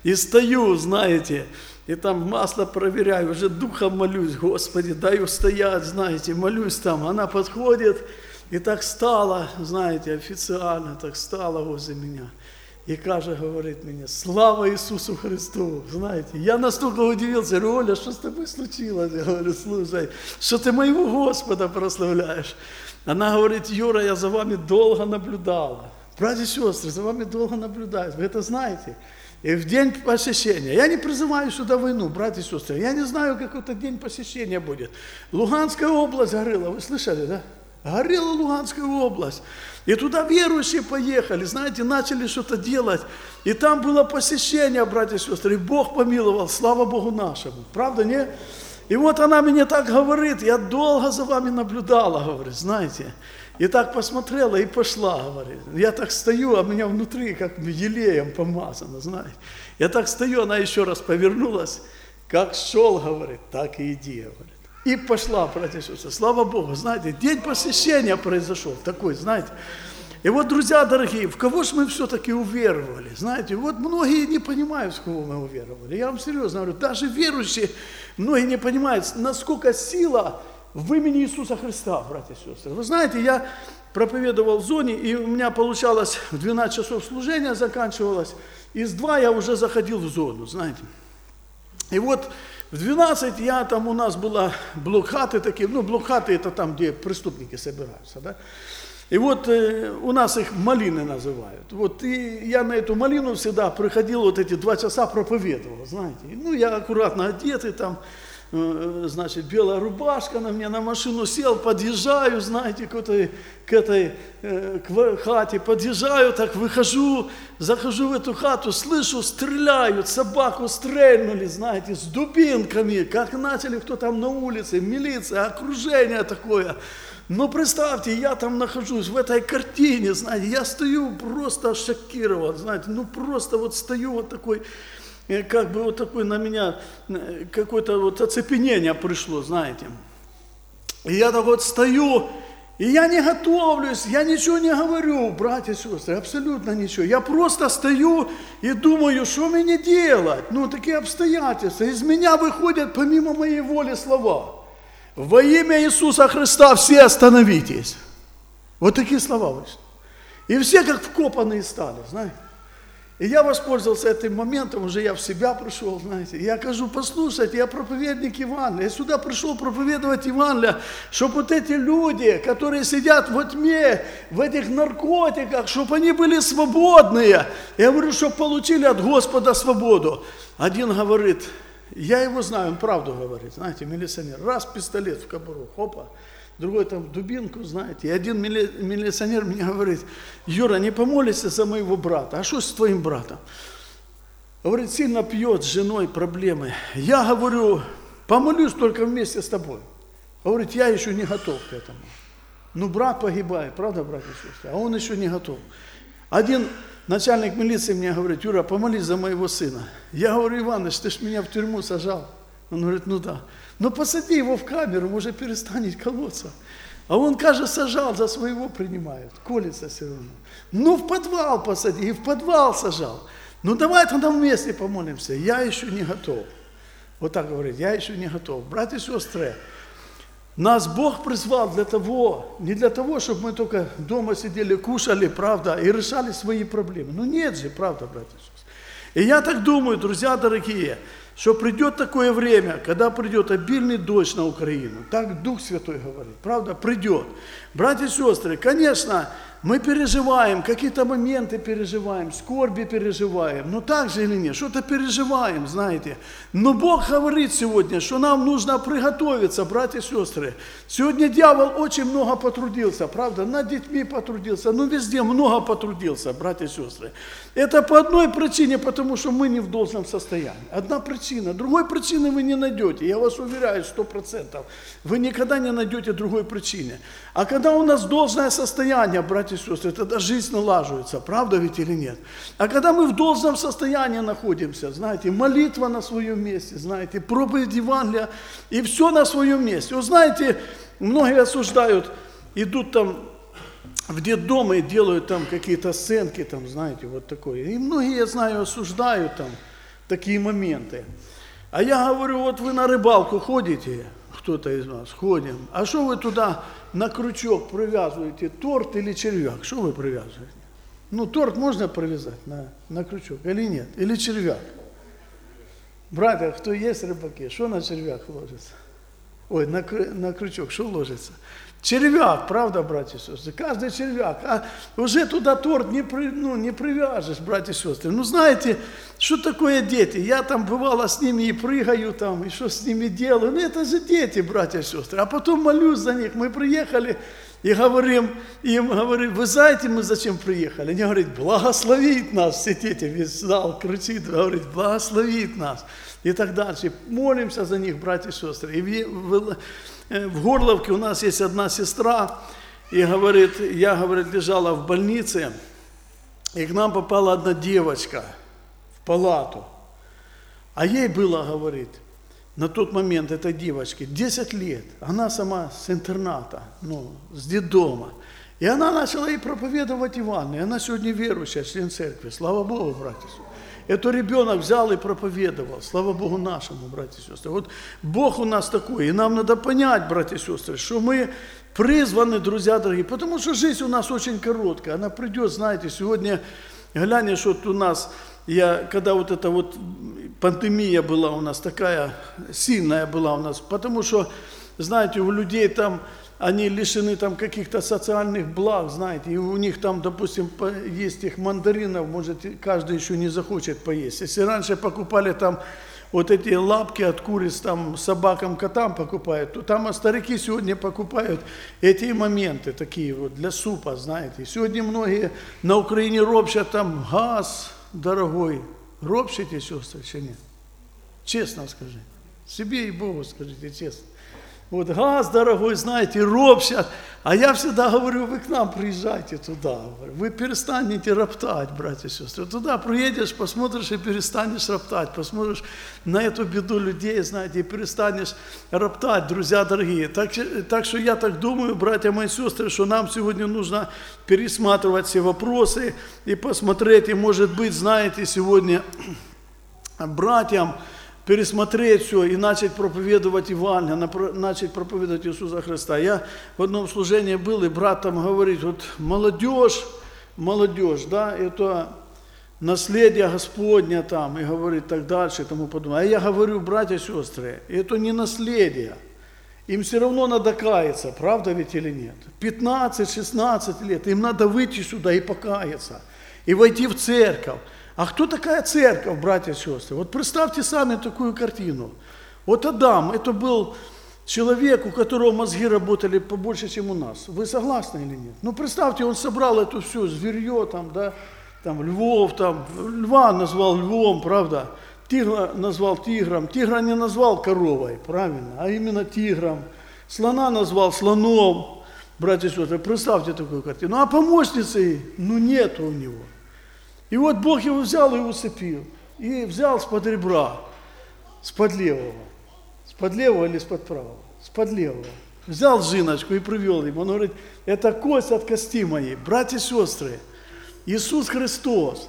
S1: И стою, знаете, и там масло проверяю, уже духом молюсь, Господи, дай устоять, знаете, молюсь там. Она подходит и так стала, знаете, официально так стала возле меня. И каже, говорит мне, слава Иисусу Христу, знаете. Я настолько удивился, говорю, Оля, что с тобой случилось? Я говорю, слушай, что ты моего Господа прославляешь? Она говорит, Юра, я за вами долго наблюдала. Братья и сестры, за вами долго наблюдают, вы это знаете. И в день посещения, я не призываю сюда войну, братья и сестры, я не знаю, какой это день посещения будет. Луганская область горела, вы слышали, да? Горела Луганская область. И туда верующие поехали, знаете, начали что-то делать. И там было посещение, братья и сестры, и Бог помиловал, слава Богу нашему. Правда, не? И вот она мне так говорит, я долго за вами наблюдала, говорит, знаете. И так посмотрела и пошла, говорит. Я так стою, а меня внутри как елеем помазано, знаете. Я так стою, она еще раз повернулась, как шел, говорит, так и иди, говорит. И пошла, братья и сестры, слава Богу, знаете, день посещения произошел, такой, знаете. И вот, друзья дорогие, в кого же мы все-таки уверовали, знаете, вот многие не понимают, в кого мы уверовали. Я вам серьезно говорю, даже верующие, многие не понимают, насколько сила в имени Иисуса Христа, братья и сестры. Вы знаете, я проповедовал в зоне, и у меня получалось в двенадцать часов служения заканчивалось, и с два я уже заходил в зону, знаете. И вот в двенадцать я там, у нас была блокхаты такие, ну блокхаты это там, где преступники собираются, да. И вот э, у нас их малины называют. Вот и я на эту малину всегда приходил, вот эти два часа проповедовал, знаете. Ну я аккуратно одетый там, э, значит, белая рубашка на мне, на машину сел, подъезжаю, знаете, к этой, к этой э, к хате, подъезжаю, так выхожу, захожу в эту хату, слышу, стреляют, собаку стрельнули, знаете, с дубинками, как начали кто там на улице, милиция, окружение такое. Но представьте, я там нахожусь в этой картине, знаете, я стою просто шокирован, знаете, ну просто вот стою вот такой, как бы вот такой на меня, какое-то вот оцепенение пришло, знаете. И я так вот стою, и я не готовлюсь, я ничего не говорю, братья и сестры, абсолютно ничего. Я просто стою и думаю, что мне делать, ну такие обстоятельства. Из меня выходят помимо моей воли слова. Во имя Иисуса Христа все остановитесь. Вот такие слова вышли. И все как вкопанные стали, знаете. И я воспользовался этим моментом, уже я в себя пришел, знаете. И я кажу, послушайте, я проповедник Евангелия. Я сюда пришел проповедовать Евангелие, чтобы вот эти люди, которые сидят во тьме, в этих наркотиках, чтобы они были свободные. Я говорю, чтобы получили от Господа свободу. Один говорит, я его знаю, он правду говорит, знаете, милиционер. Раз пистолет в кобуру, хопа, другой там дубинку, знаете. И один мили, милиционер мне говорит, Юра, не помолишься за моего брата. А что с твоим братом? Говорит, сильно пьет с женой, проблемы. Я говорю, помолюсь только вместе с тобой. Говорит, я еще не готов к этому. Ну, брат погибает, правда, братья и сестры? А он еще не готов. Один начальник милиции мне говорит, Юра, помолись за моего сына. Я говорю, Иваныч, ты ж меня в тюрьму сажал. Он говорит, ну да. Ну посади его в камеру, может перестанет колоться. А он, кажется, сажал, за своего принимают, колется все равно. Ну в подвал посади, и в подвал сажал. Ну давай тогда вместе помолимся, я еще не готов. Вот так говорит, я еще не готов. Братья и сестры, нас Бог призвал для того, не для того, чтобы мы только дома сидели, кушали, правда, и решали свои проблемы. Ну нет же, правда, братья и сестры. И я так думаю, друзья дорогие, что придет такое время, когда придет обильный дождь на Украину. Так Дух Святой говорит, правда, придет. Братья и сестры, конечно, мы переживаем, какие-то моменты переживаем, скорби переживаем. Ну так же или нет? Что-то переживаем, знаете. Но Бог говорит сегодня, что нам нужно приготовиться, братья и сестры. Сегодня дьявол очень много потрудился, правда, над детьми потрудился, ну везде много потрудился, братья и сестры. Это по одной причине, потому что мы не в должном состоянии. Одна причина. Другой причины вы не найдете. Я вас уверяю, сто процентов. Вы никогда не найдете другой причины. А когда у нас должное состояние, братья и сестры, тогда жизнь налаживается, правда ведь или нет? А когда мы в должном состоянии находимся, знаете, молитва на своем месте, знаете, проповедь Евангелия, и все на своем месте. Вы знаете, многие осуждают, идут там в детдом и делают там какие-то сценки, там, знаете, вот такое. И многие, я знаю, осуждают там, такие моменты. А я говорю, вот вы на рыбалку ходите, кто-то из нас, ходим, а что вы туда на крючок привязываете, торт или червяк? Что вы привязываете? Ну, торт можно привязать на, на крючок или нет? Или червяк? Братья, кто есть рыбаки, что на червяк ложится? Ой, на, на крючок, что ложится? Червяк, правда, братья и сестры? Каждый червяк. А уже туда торт не, при, ну, не привяжешь, братья и сестры. Ну, знаете, что такое дети? Я там бывало с ними и прыгаю там, и что с ними делаю. Ну, это же дети, братья и сестры. А потом молюсь за них. Мы приехали и говорим, им говорим, вы знаете, мы зачем приехали? Они говорят, благословит нас, все дети, весь зал кричит, говорит, благословит нас. И так дальше. Молимся за них, братья и сестры. И в, в Горловке у нас есть одна сестра, и говорит, я, говорит, лежала в больнице, и к нам попала одна девочка в палату. А ей было, говорит, на тот момент этой девочке десять лет. Она сама с интерната, ну, с детдома. И она начала ей проповедовать Евангелие. Она сегодня верующая, член церкви. Слава Богу, братья и сестры. Это ребенок взял и проповедовал. Слава Богу нашему, братья и сестры. Вот Бог у нас такой. И нам надо понять, братья и сестры, что мы призваны, друзья дорогие, потому что жизнь у нас очень короткая. Она придет, знаете, сегодня, глянешь, что вот у нас, я, когда вот эта вот пандемия была у нас, такая сильная была у нас, потому что, знаете, у людей там, они лишены там каких-то социальных благ, знаете, и у них там, допустим, есть их мандаринов, может, каждый еще не захочет поесть. Если раньше покупали там вот эти лапки от куриц, там собакам, котам покупают, то там старики сегодня покупают эти моменты такие вот для супа, знаете. Сегодня многие на Украине ропщат там газ дорогой. Ропщите, сестры, или нет? Честно скажи. Себе и Богу скажите честно. Вот газ дорогой, знаете, ропщат. А я всегда говорю, вы к нам приезжайте туда. Вы перестанете роптать, братья и сестры. Туда приедешь, посмотришь и перестанешь роптать. Посмотришь на эту беду людей, знаете, и перестанешь роптать, друзья дорогие. Так, так что я так думаю, братья мои сестры, что нам сегодня нужно пересматривать все вопросы и посмотреть. И, может быть, знаете, сегодня братьям пересмотреть все и начать проповедовать Евангелие, начать проповедовать Иисуса Христа. Я в одном служении был, и брат там говорит, вот молодежь, молодежь, да, это наследие Господня там, и говорит так дальше, и тому подобное. А я говорю, братья и сестры, это не наследие. Им все равно надо каяться, правда ведь или нет? пятнадцать-шестнадцать лет, им надо выйти сюда и покаяться, и войти в церковь. А кто такая церковь, братья и сестры? Вот представьте сами такую картину. Вот Адам, это был человек, у которого мозги работали побольше, чем у нас. Вы согласны или нет? Ну, представьте, он собрал эту всю зверье, там, да, там, львов, там, льва назвал львом, правда? Тигра назвал тигром. Тигра не назвал коровой, правильно, а именно тигром. Слона назвал слоном, братья и сестры. Представьте такую картину. Ну, а помощницы, ну, нету у него. И вот Бог его взял и усыпил. И взял с-под ребра, с-под левого. С-под левого или с-под правого? С-под левого. Взял жиночку и привел ему. Он говорит, это кость от кости моей. Братья и сестры, Иисус Христос,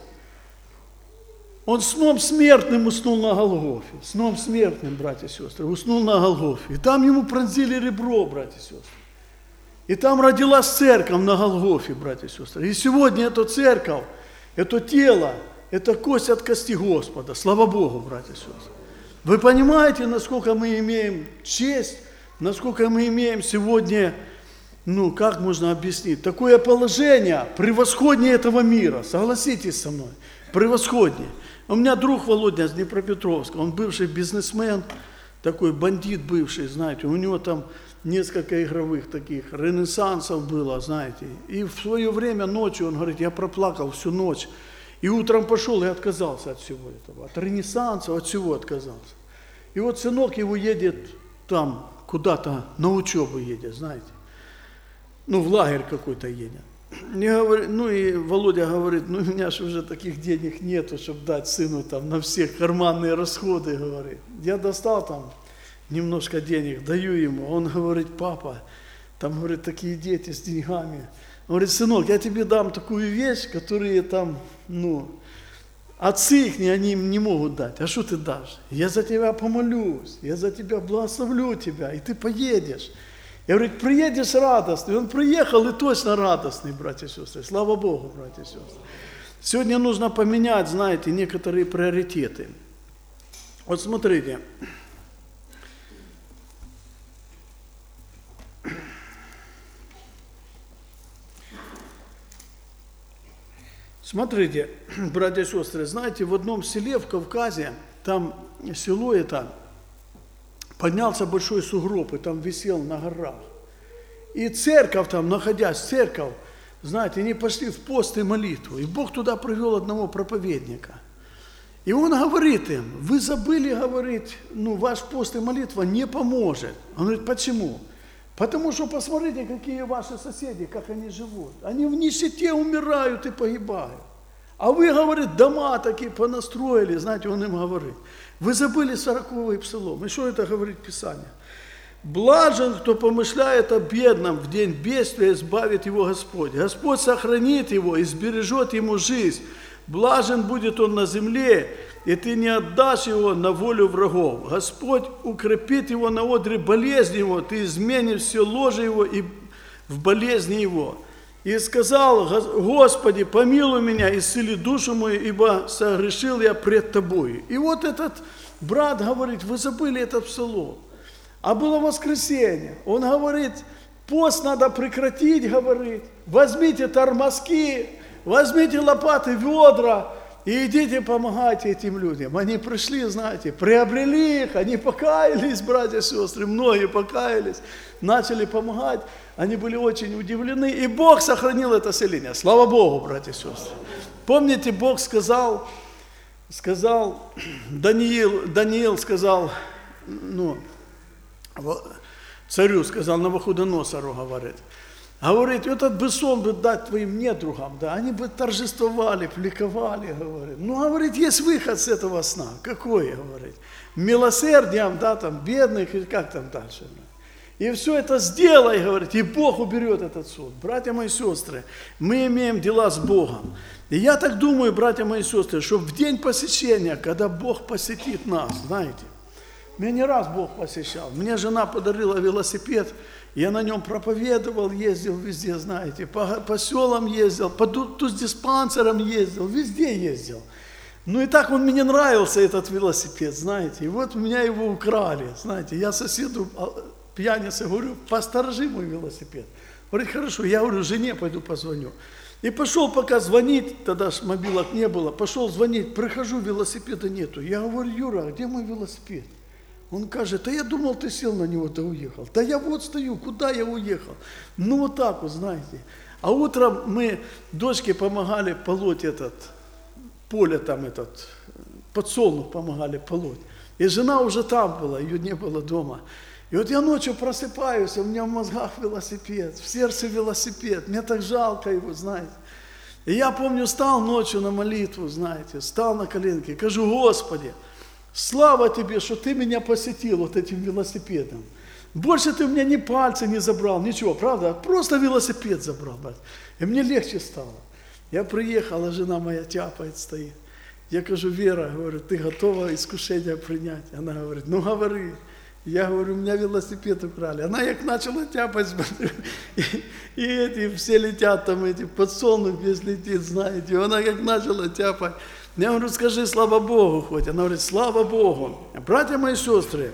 S1: Он сном смертным уснул на Голгофе. Сном смертным, братья и сестры, уснул на Голгофе. И там ему пронзили ребро, братья и сестры. И там родилась церковь на Голгофе, братья и сестры. И сегодня эта церковь, это тело, это кость от кости Господа. Слава Богу, братья и сестры. Вы понимаете, насколько мы имеем честь, насколько мы имеем сегодня, ну, как можно объяснить, такое положение превосходнее этого мира. Согласитесь со мной, превосходнее. У меня друг Володя из Днепропетровска, он бывший бизнесмен, такой бандит бывший, знаете, у него там несколько игровых таких ренессансов было, знаете. И в свое время ночью, он говорит, я проплакал всю ночь. И утром пошел и отказался от всего этого, от ренессанса, от всего отказался. И вот сынок его едет там, куда-то на учебу едет, знаете. Ну, в лагерь какой-то едет. И говорит, ну и Володя говорит, ну у меня же уже таких денег нету, чтобы дать сыну там на все карманные расходы, говорит. Я достал там немножко денег, даю ему. Он говорит, папа, там, говорит, такие дети с деньгами. Он говорит, сынок, я тебе дам такую вещь, которая там, ну, Отцы их, они им не могут дать. А что ты дашь? Я за тебя помолюсь, я за тебя благословлю тебя, и ты поедешь. Я говорю, приедешь радостный. Он приехал и точно радостный, братья и сестры. Слава Богу, братья и сестры. Сегодня нужно поменять, знаете, некоторые приоритеты. Вот смотрите. Смотрите, братья и сестры, знаете, в одном селе в Кавказе, там село это, поднялся большой сугроб, и там висел на горах. И церковь там, находясь, церковь, знаете, они пошли в пост и молитву. И Бог туда привел одного проповедника. И он говорит им, вы забыли, говорит, ну, ваш пост и молитва не поможет. Он говорит, почему? Потому что посмотрите, какие ваши соседи, как они живут. Они в нищете умирают и погибают. А вы, говорит, дома такие понастроили, знаете, он им говорит. Вы забыли сороковый псалом. И что это говорит Писание? Блажен, кто помышляет о бедном, в день бедствия избавит его Господь. Господь сохранит его и сбережет ему жизнь. Блажен будет он на земле, и ты не отдашь его на волю врагов. Господь укрепит его на одре болезни его, ты изменишь все ложе его и в болезни его. И сказал, Господи, помилуй меня, исцели душу мою, ибо согрешил я пред тобой. И вот этот брат говорит, вы забыли этот псалом. А было воскресенье. Он говорит, пост надо прекратить, говорит, возьмите тормозки, возьмите лопаты, ведра и идите помогайте этим людям. Они пришли, знаете, приобрели их, они покаялись, братья и сестры, многие покаялись, начали помогать. Они были очень удивлены, и Бог сохранил это селение. Слава Богу, братья и сестры. Помните, Бог сказал, сказал, Даниил, Даниил сказал, ну, царю сказал, Навуходоносору, говорит, говорит, этот бы сон бы дать твоим недругам, да, они бы торжествовали, ликовали, говорит. Ну, говорит, есть выход с этого сна. Какой, говорит? Милосердием, да, там, бедных, и как там дальше. И все это сделай, говорит, и Бог уберет этот сон. Братья мои сестры, мы имеем дела с Богом. И я так думаю, братья мои сестры, что в день посещения, когда Бог посетит нас, знаете, меня не раз Бог посещал. Мне жена подарила велосипед, я на нем проповедовал, ездил везде, знаете, по, по селам ездил, по тус-диспансерам ездил, везде ездил. Ну и так он мне нравился, этот велосипед, знаете. И вот у меня его украли, знаете. Я соседу, пьянице, говорю, посторожи мой велосипед. Говорит, хорошо, я говорю, жене пойду позвоню. И пошел пока звонить, тогда ж мобилок не было, пошел звонить, прихожу, велосипеда нету. Я говорю, Юра, а где мой велосипед? Он скажет, да я думал, ты сел на него, да уехал. Да я вот стою, куда я уехал? Ну вот так вот, знаете. А утром мы дочке помогали полоть этот, поле там этот, подсолнух помогали полоть. И жена уже там была, ее не было дома. И вот я ночью просыпаюсь, у меня в мозгах велосипед, в сердце велосипед. Мне так жалко его, знаете. И я помню, встал ночью на молитву, знаете, встал на коленки, кажу, Господи, слава Тебе, что Ты меня посетил вот этим велосипедом. Больше Ты у меня ни пальца не забрал, ничего, правда? Просто велосипед забрал, брат. И мне легче стало. Я приехал, а жена моя тяпает, стоит. Я кажу, Вера, говорю, ты готова искушение принять? Она говорит, ну говори. Я говорю, у меня велосипед украли. Она как начала тяпать, смотрю, и, и эти все летят там, эти подсолнух весь летит, знаете. И она как начала тяпать. Я говорю, скажи, слава Богу хоть. Она говорит, слава Богу. Братья мои сестры,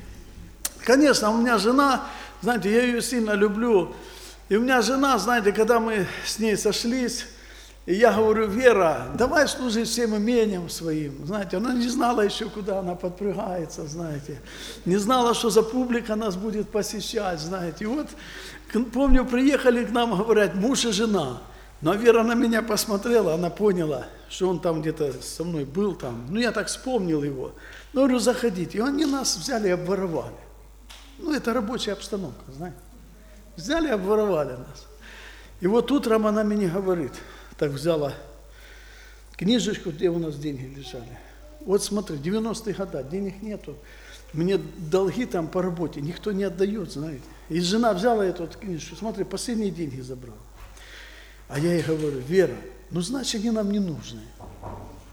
S1: конечно, у меня жена, знаете, я ее сильно люблю. И у меня жена, знаете, когда мы с ней сошлись, и я говорю, Вера, давай служи всем имением своим. Знаете, она не знала еще, куда она подпрягается, знаете. Не знала, что за публика нас будет посещать, знаете. И вот, помню, приехали к нам, говорят, муж и жена. Но Вера на меня посмотрела, она поняла, что он там где-то со мной был там. Ну, я так вспомнил его. Ну, говорю, заходите. И они нас взяли и обворовали. Ну, это рабочая обстановка, знаете. Взяли и обворовали нас. И вот утром она мне говорит, так взяла книжечку, где у нас деньги лежали. Вот смотри, девяностые годы, денег нету. Мне долги там по работе, никто не отдает, знаете. И жена взяла эту вот книжку, смотри, последние деньги забрала. А я ей говорю, Вера, ну значит, они нам не нужны.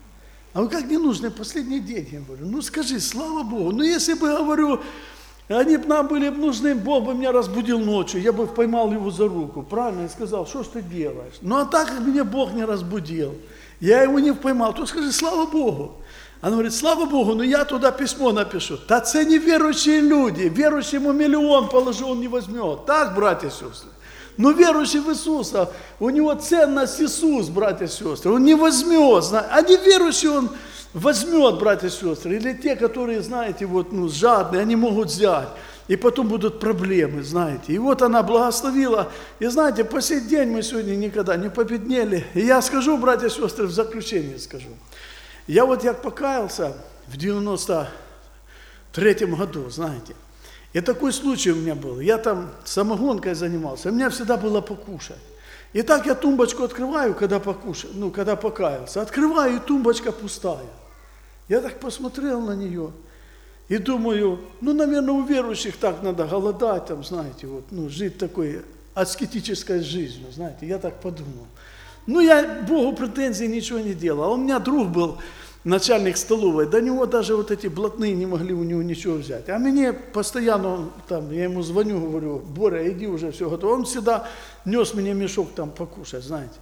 S1: А вы как не нужны последние деньги? Я говорю, ну скажи, слава Богу. Ну если бы, говорю, они бы нам были нужны, Бог бы меня разбудил ночью, я бы поймал его за руку, правильно, и сказал, что ж ты делаешь? Ну а так как меня Бог не разбудил, я его не поймал, то скажи, слава Богу. Она говорит, слава Богу, но я туда письмо напишу. Да це не верующие люди, верующему миллион положу, он не возьмет. Так, братья и сестры? Но верующий в Иисуса, у него ценность Иисус, братья и сестры, он не возьмет. А не верующий он возьмет, братья и сестры. Или те, которые, знаете, вот, ну, жадные, они могут взять. И потом будут проблемы, знаете. И вот она благословила. И знаете, по сей день мы сегодня никогда не победнели. И я скажу, братья и сестры, в заключение скажу. Я вот як покаялся в девяносто третьем году, знаете. И такой случай у меня был. Я там самогонкой занимался, у меня всегда было покушать. И так я тумбочку открываю, когда покушаю, ну, когда покаялся. Открываю, и тумбочка пустая. Я так посмотрел на нее и думаю, ну, наверное, у верующих так надо голодать, там, знаете, вот, ну, жить такой аскетической жизнью, знаете. Я так подумал. Ну, я Богу претензий ничего не делал. А у меня друг был, начальник столовой, до него даже вот эти блатные не могли у него ничего взять. А мне постоянно, там, я ему звоню, говорю, Боря, иди уже, все готово. Он всегда нес мне мешок там покушать, знаете.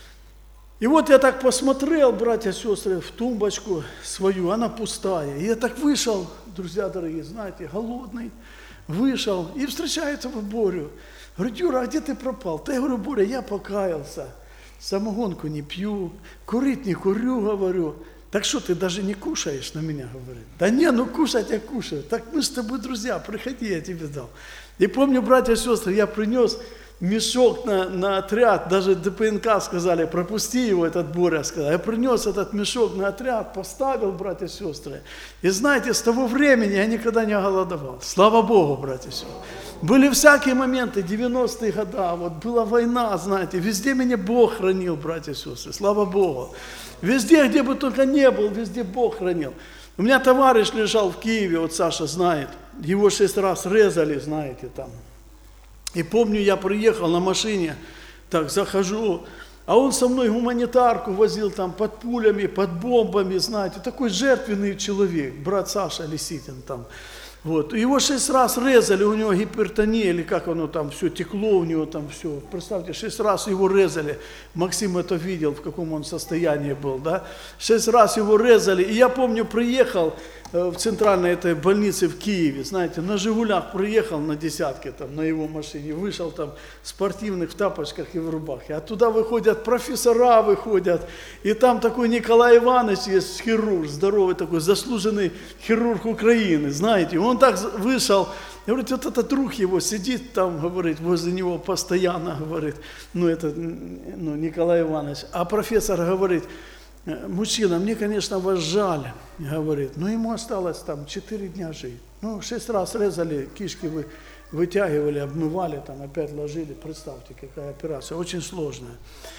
S1: И вот я так посмотрел, братья и сестры, в тумбочку свою, она пустая. И я так вышел, друзья дорогие, знаете, голодный, вышел и встречается в Борю. Говорю, Юра, а где ты пропал? Да я говорю, Боря, я покаялся. Самогонку не пью, курить не курю, говорю. Так что, ты даже не кушаешь на меня, говорит. Да не, ну кушать я кушаю. Так мы с тобой друзья, приходи, я тебе дал. И помню, братья и сестры, я принес мешок на, на отряд, даже ДПНК сказали, пропусти его, этот Боря сказал. Я принес этот мешок на отряд, поставил, братья и сестры. И знаете, с того времени я никогда не голодовал. Слава Богу, братья и сестры. Были всякие моменты, девяностые годы, вот была война, знаете, везде меня Бог хранил, братья и сестры, слава Богу. Везде, где бы только не был, везде Бог хранил. У меня товарищ лежал в Киеве, вот Саша знает, его шесть раз резали, знаете, там. И помню, я приехал на машине, так, захожу, а он со мной гуманитарку возил там под пулями, под бомбами, знаете, такой жертвенный человек, брат Саша Лиситин там. Вот. Его шесть раз резали, у него гипертония, или как оно там, все текло у него там, все. Представьте, шесть раз его резали. Максим это видел, в каком он состоянии был, да. Шесть раз его резали. И я помню, приехал в центральной этой больнице в Киеве, знаете, на «Жигулях» приехал на десятке, там, на его машине, вышел там в спортивных, в тапочках и в рубахе. Оттуда выходят профессора, выходят, и там такой Николай Иванович есть, хирург, здоровый такой, заслуженный хирург Украины, знаете, он так вышел, говорит, вот этот друг его сидит там, говорит, возле него постоянно, говорит, ну это, ну, Николай Иванович, а профессор говорит, мужчина, мне, конечно, вас жаль, говорит, но ему осталось там четыре дня жить. Ну, шесть раз резали, кишки вы, вытягивали, обмывали, там опять ложили. Представьте, какая операция, очень сложная.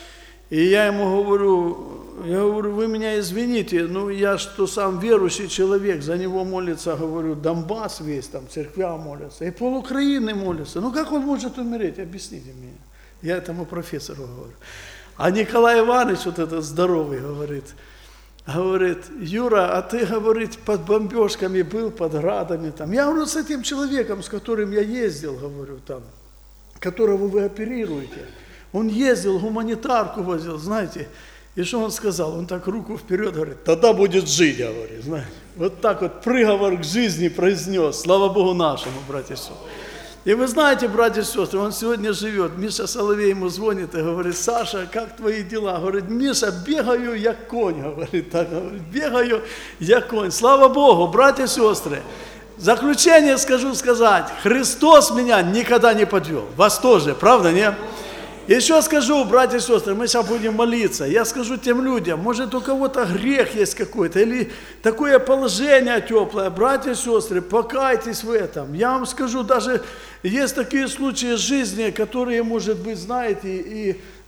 S1: И я ему говорю, я говорю, вы меня извините, ну я что сам верующий человек, за него молится, говорю, Донбасс весь, там церквя молятся, и пол Украины молятся. Ну как он может умереть, объясните мне. Я этому профессору говорю. А Николай Иванович, вот этот здоровый, говорит, говорит, Юра, а ты, говорит, под бомбежками был, под градами там. Я говорю, с этим человеком, с которым я ездил, говорю, там, которого вы оперируете. Он ездил, гуманитарку возил, знаете. И что он сказал? Он так руку вперед, говорит, тогда будет жить, говорит, знаете. Вот так вот приговор к жизни произнес, слава Богу нашему, братья и сестры. И вы знаете, братья и сестры, он сегодня живет, Миша Соловей ему звонит и говорит, Саша, как твои дела? Говорит, Миша, бегаю, як конь, говорит, так, говорит, бегаю, як конь. Слава Богу, братья и сестры, в заключение скажу сказать, Христос меня никогда не подвел, вас тоже, правда, нет? Еще скажу, братья и сестры, мы сейчас будем молиться, я скажу тем людям, может у кого-то грех есть какой-то, или такое положение теплое, братья и сестры, покайтесь в этом. Я вам скажу, даже есть такие случаи жизни, которые, может быть, знаете, и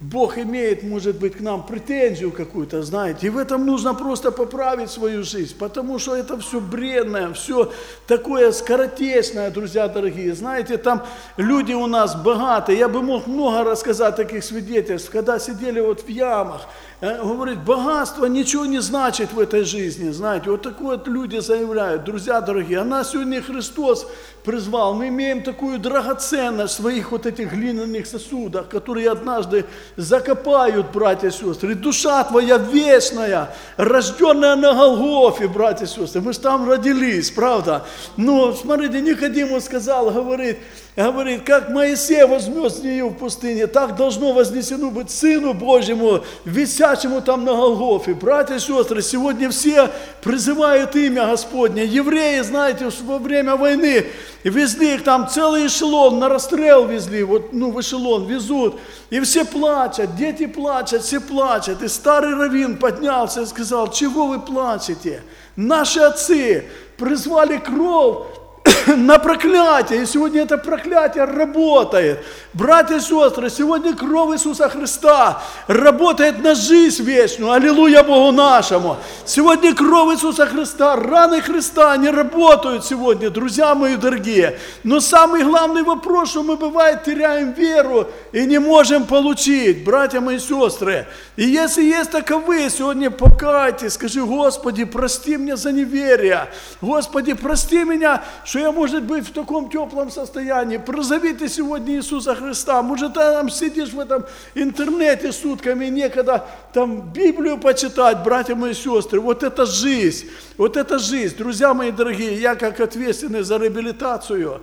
S1: Бог имеет, может быть, к нам претензию какую-то, знаете, и в этом нужно просто поправить свою жизнь, потому что это все бредное, все такое скоротечное, друзья дорогие. Знаете, там люди у нас богатые, я бы мог много рассказать таких свидетельств, когда сидели вот в ямах, говорит, богатство ничего не значит в этой жизни, знаете, вот такое вот люди заявляют, друзья дорогие, а нас сегодня Христос призвал, мы имеем такую драгоценность в своих вот этих глиняных сосудах, которые однажды закопают, братья и сестры, душа твоя вечная, рожденная на Голгофе, братья и сестры, мы же там родились, правда, но, смотрите, Никодиму сказал, говорит, говорит, как Моисей вознес змею в пустыне, так должно вознесено быть Сыну Божьему, висячему там на Голгофе. Братья и сестры, сегодня все призывают имя Господне. Евреи, знаете, во время войны везли их там целый эшелон, на расстрел везли, вот, ну, в эшелон везут, и все плачут, дети плачут, все плачут. И старый раввин поднялся и сказал, чего вы плачете? Наши отцы призвали кровь на проклятие, и сегодня это проклятие работает. Братья и сестры, сегодня кровь Иисуса Христа работает на жизнь вечную, аллилуйя Богу нашему. Сегодня кровь Иисуса Христа, раны Христа не работают сегодня, друзья мои дорогие. Но самый главный вопрос, что мы бывает теряем веру и не можем получить, братья мои сестры. И если есть таковые, сегодня покайтесь, скажи, Господи, прости меня за неверие, Господи, прости меня, что я, может быть, в таком теплом состоянии. Прозовите сегодня Иисуса Христа. Может, ты там сидишь в этом интернете сутками, некогда там Библию почитать, братья мои сестры. Вот это жизнь, вот это жизнь. Друзья мои дорогие, я как ответственный за реабилитацию,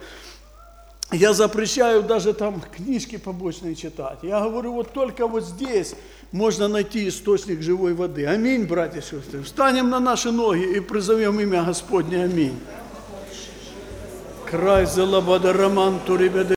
S1: я запрещаю даже там книжки побочные читать. Я говорю, вот только вот здесь можно найти источник живой воды. Аминь, братья и сестры. Встанем на наши ноги и призовем имя Господне. Аминь. Край за лабада роман турибеде.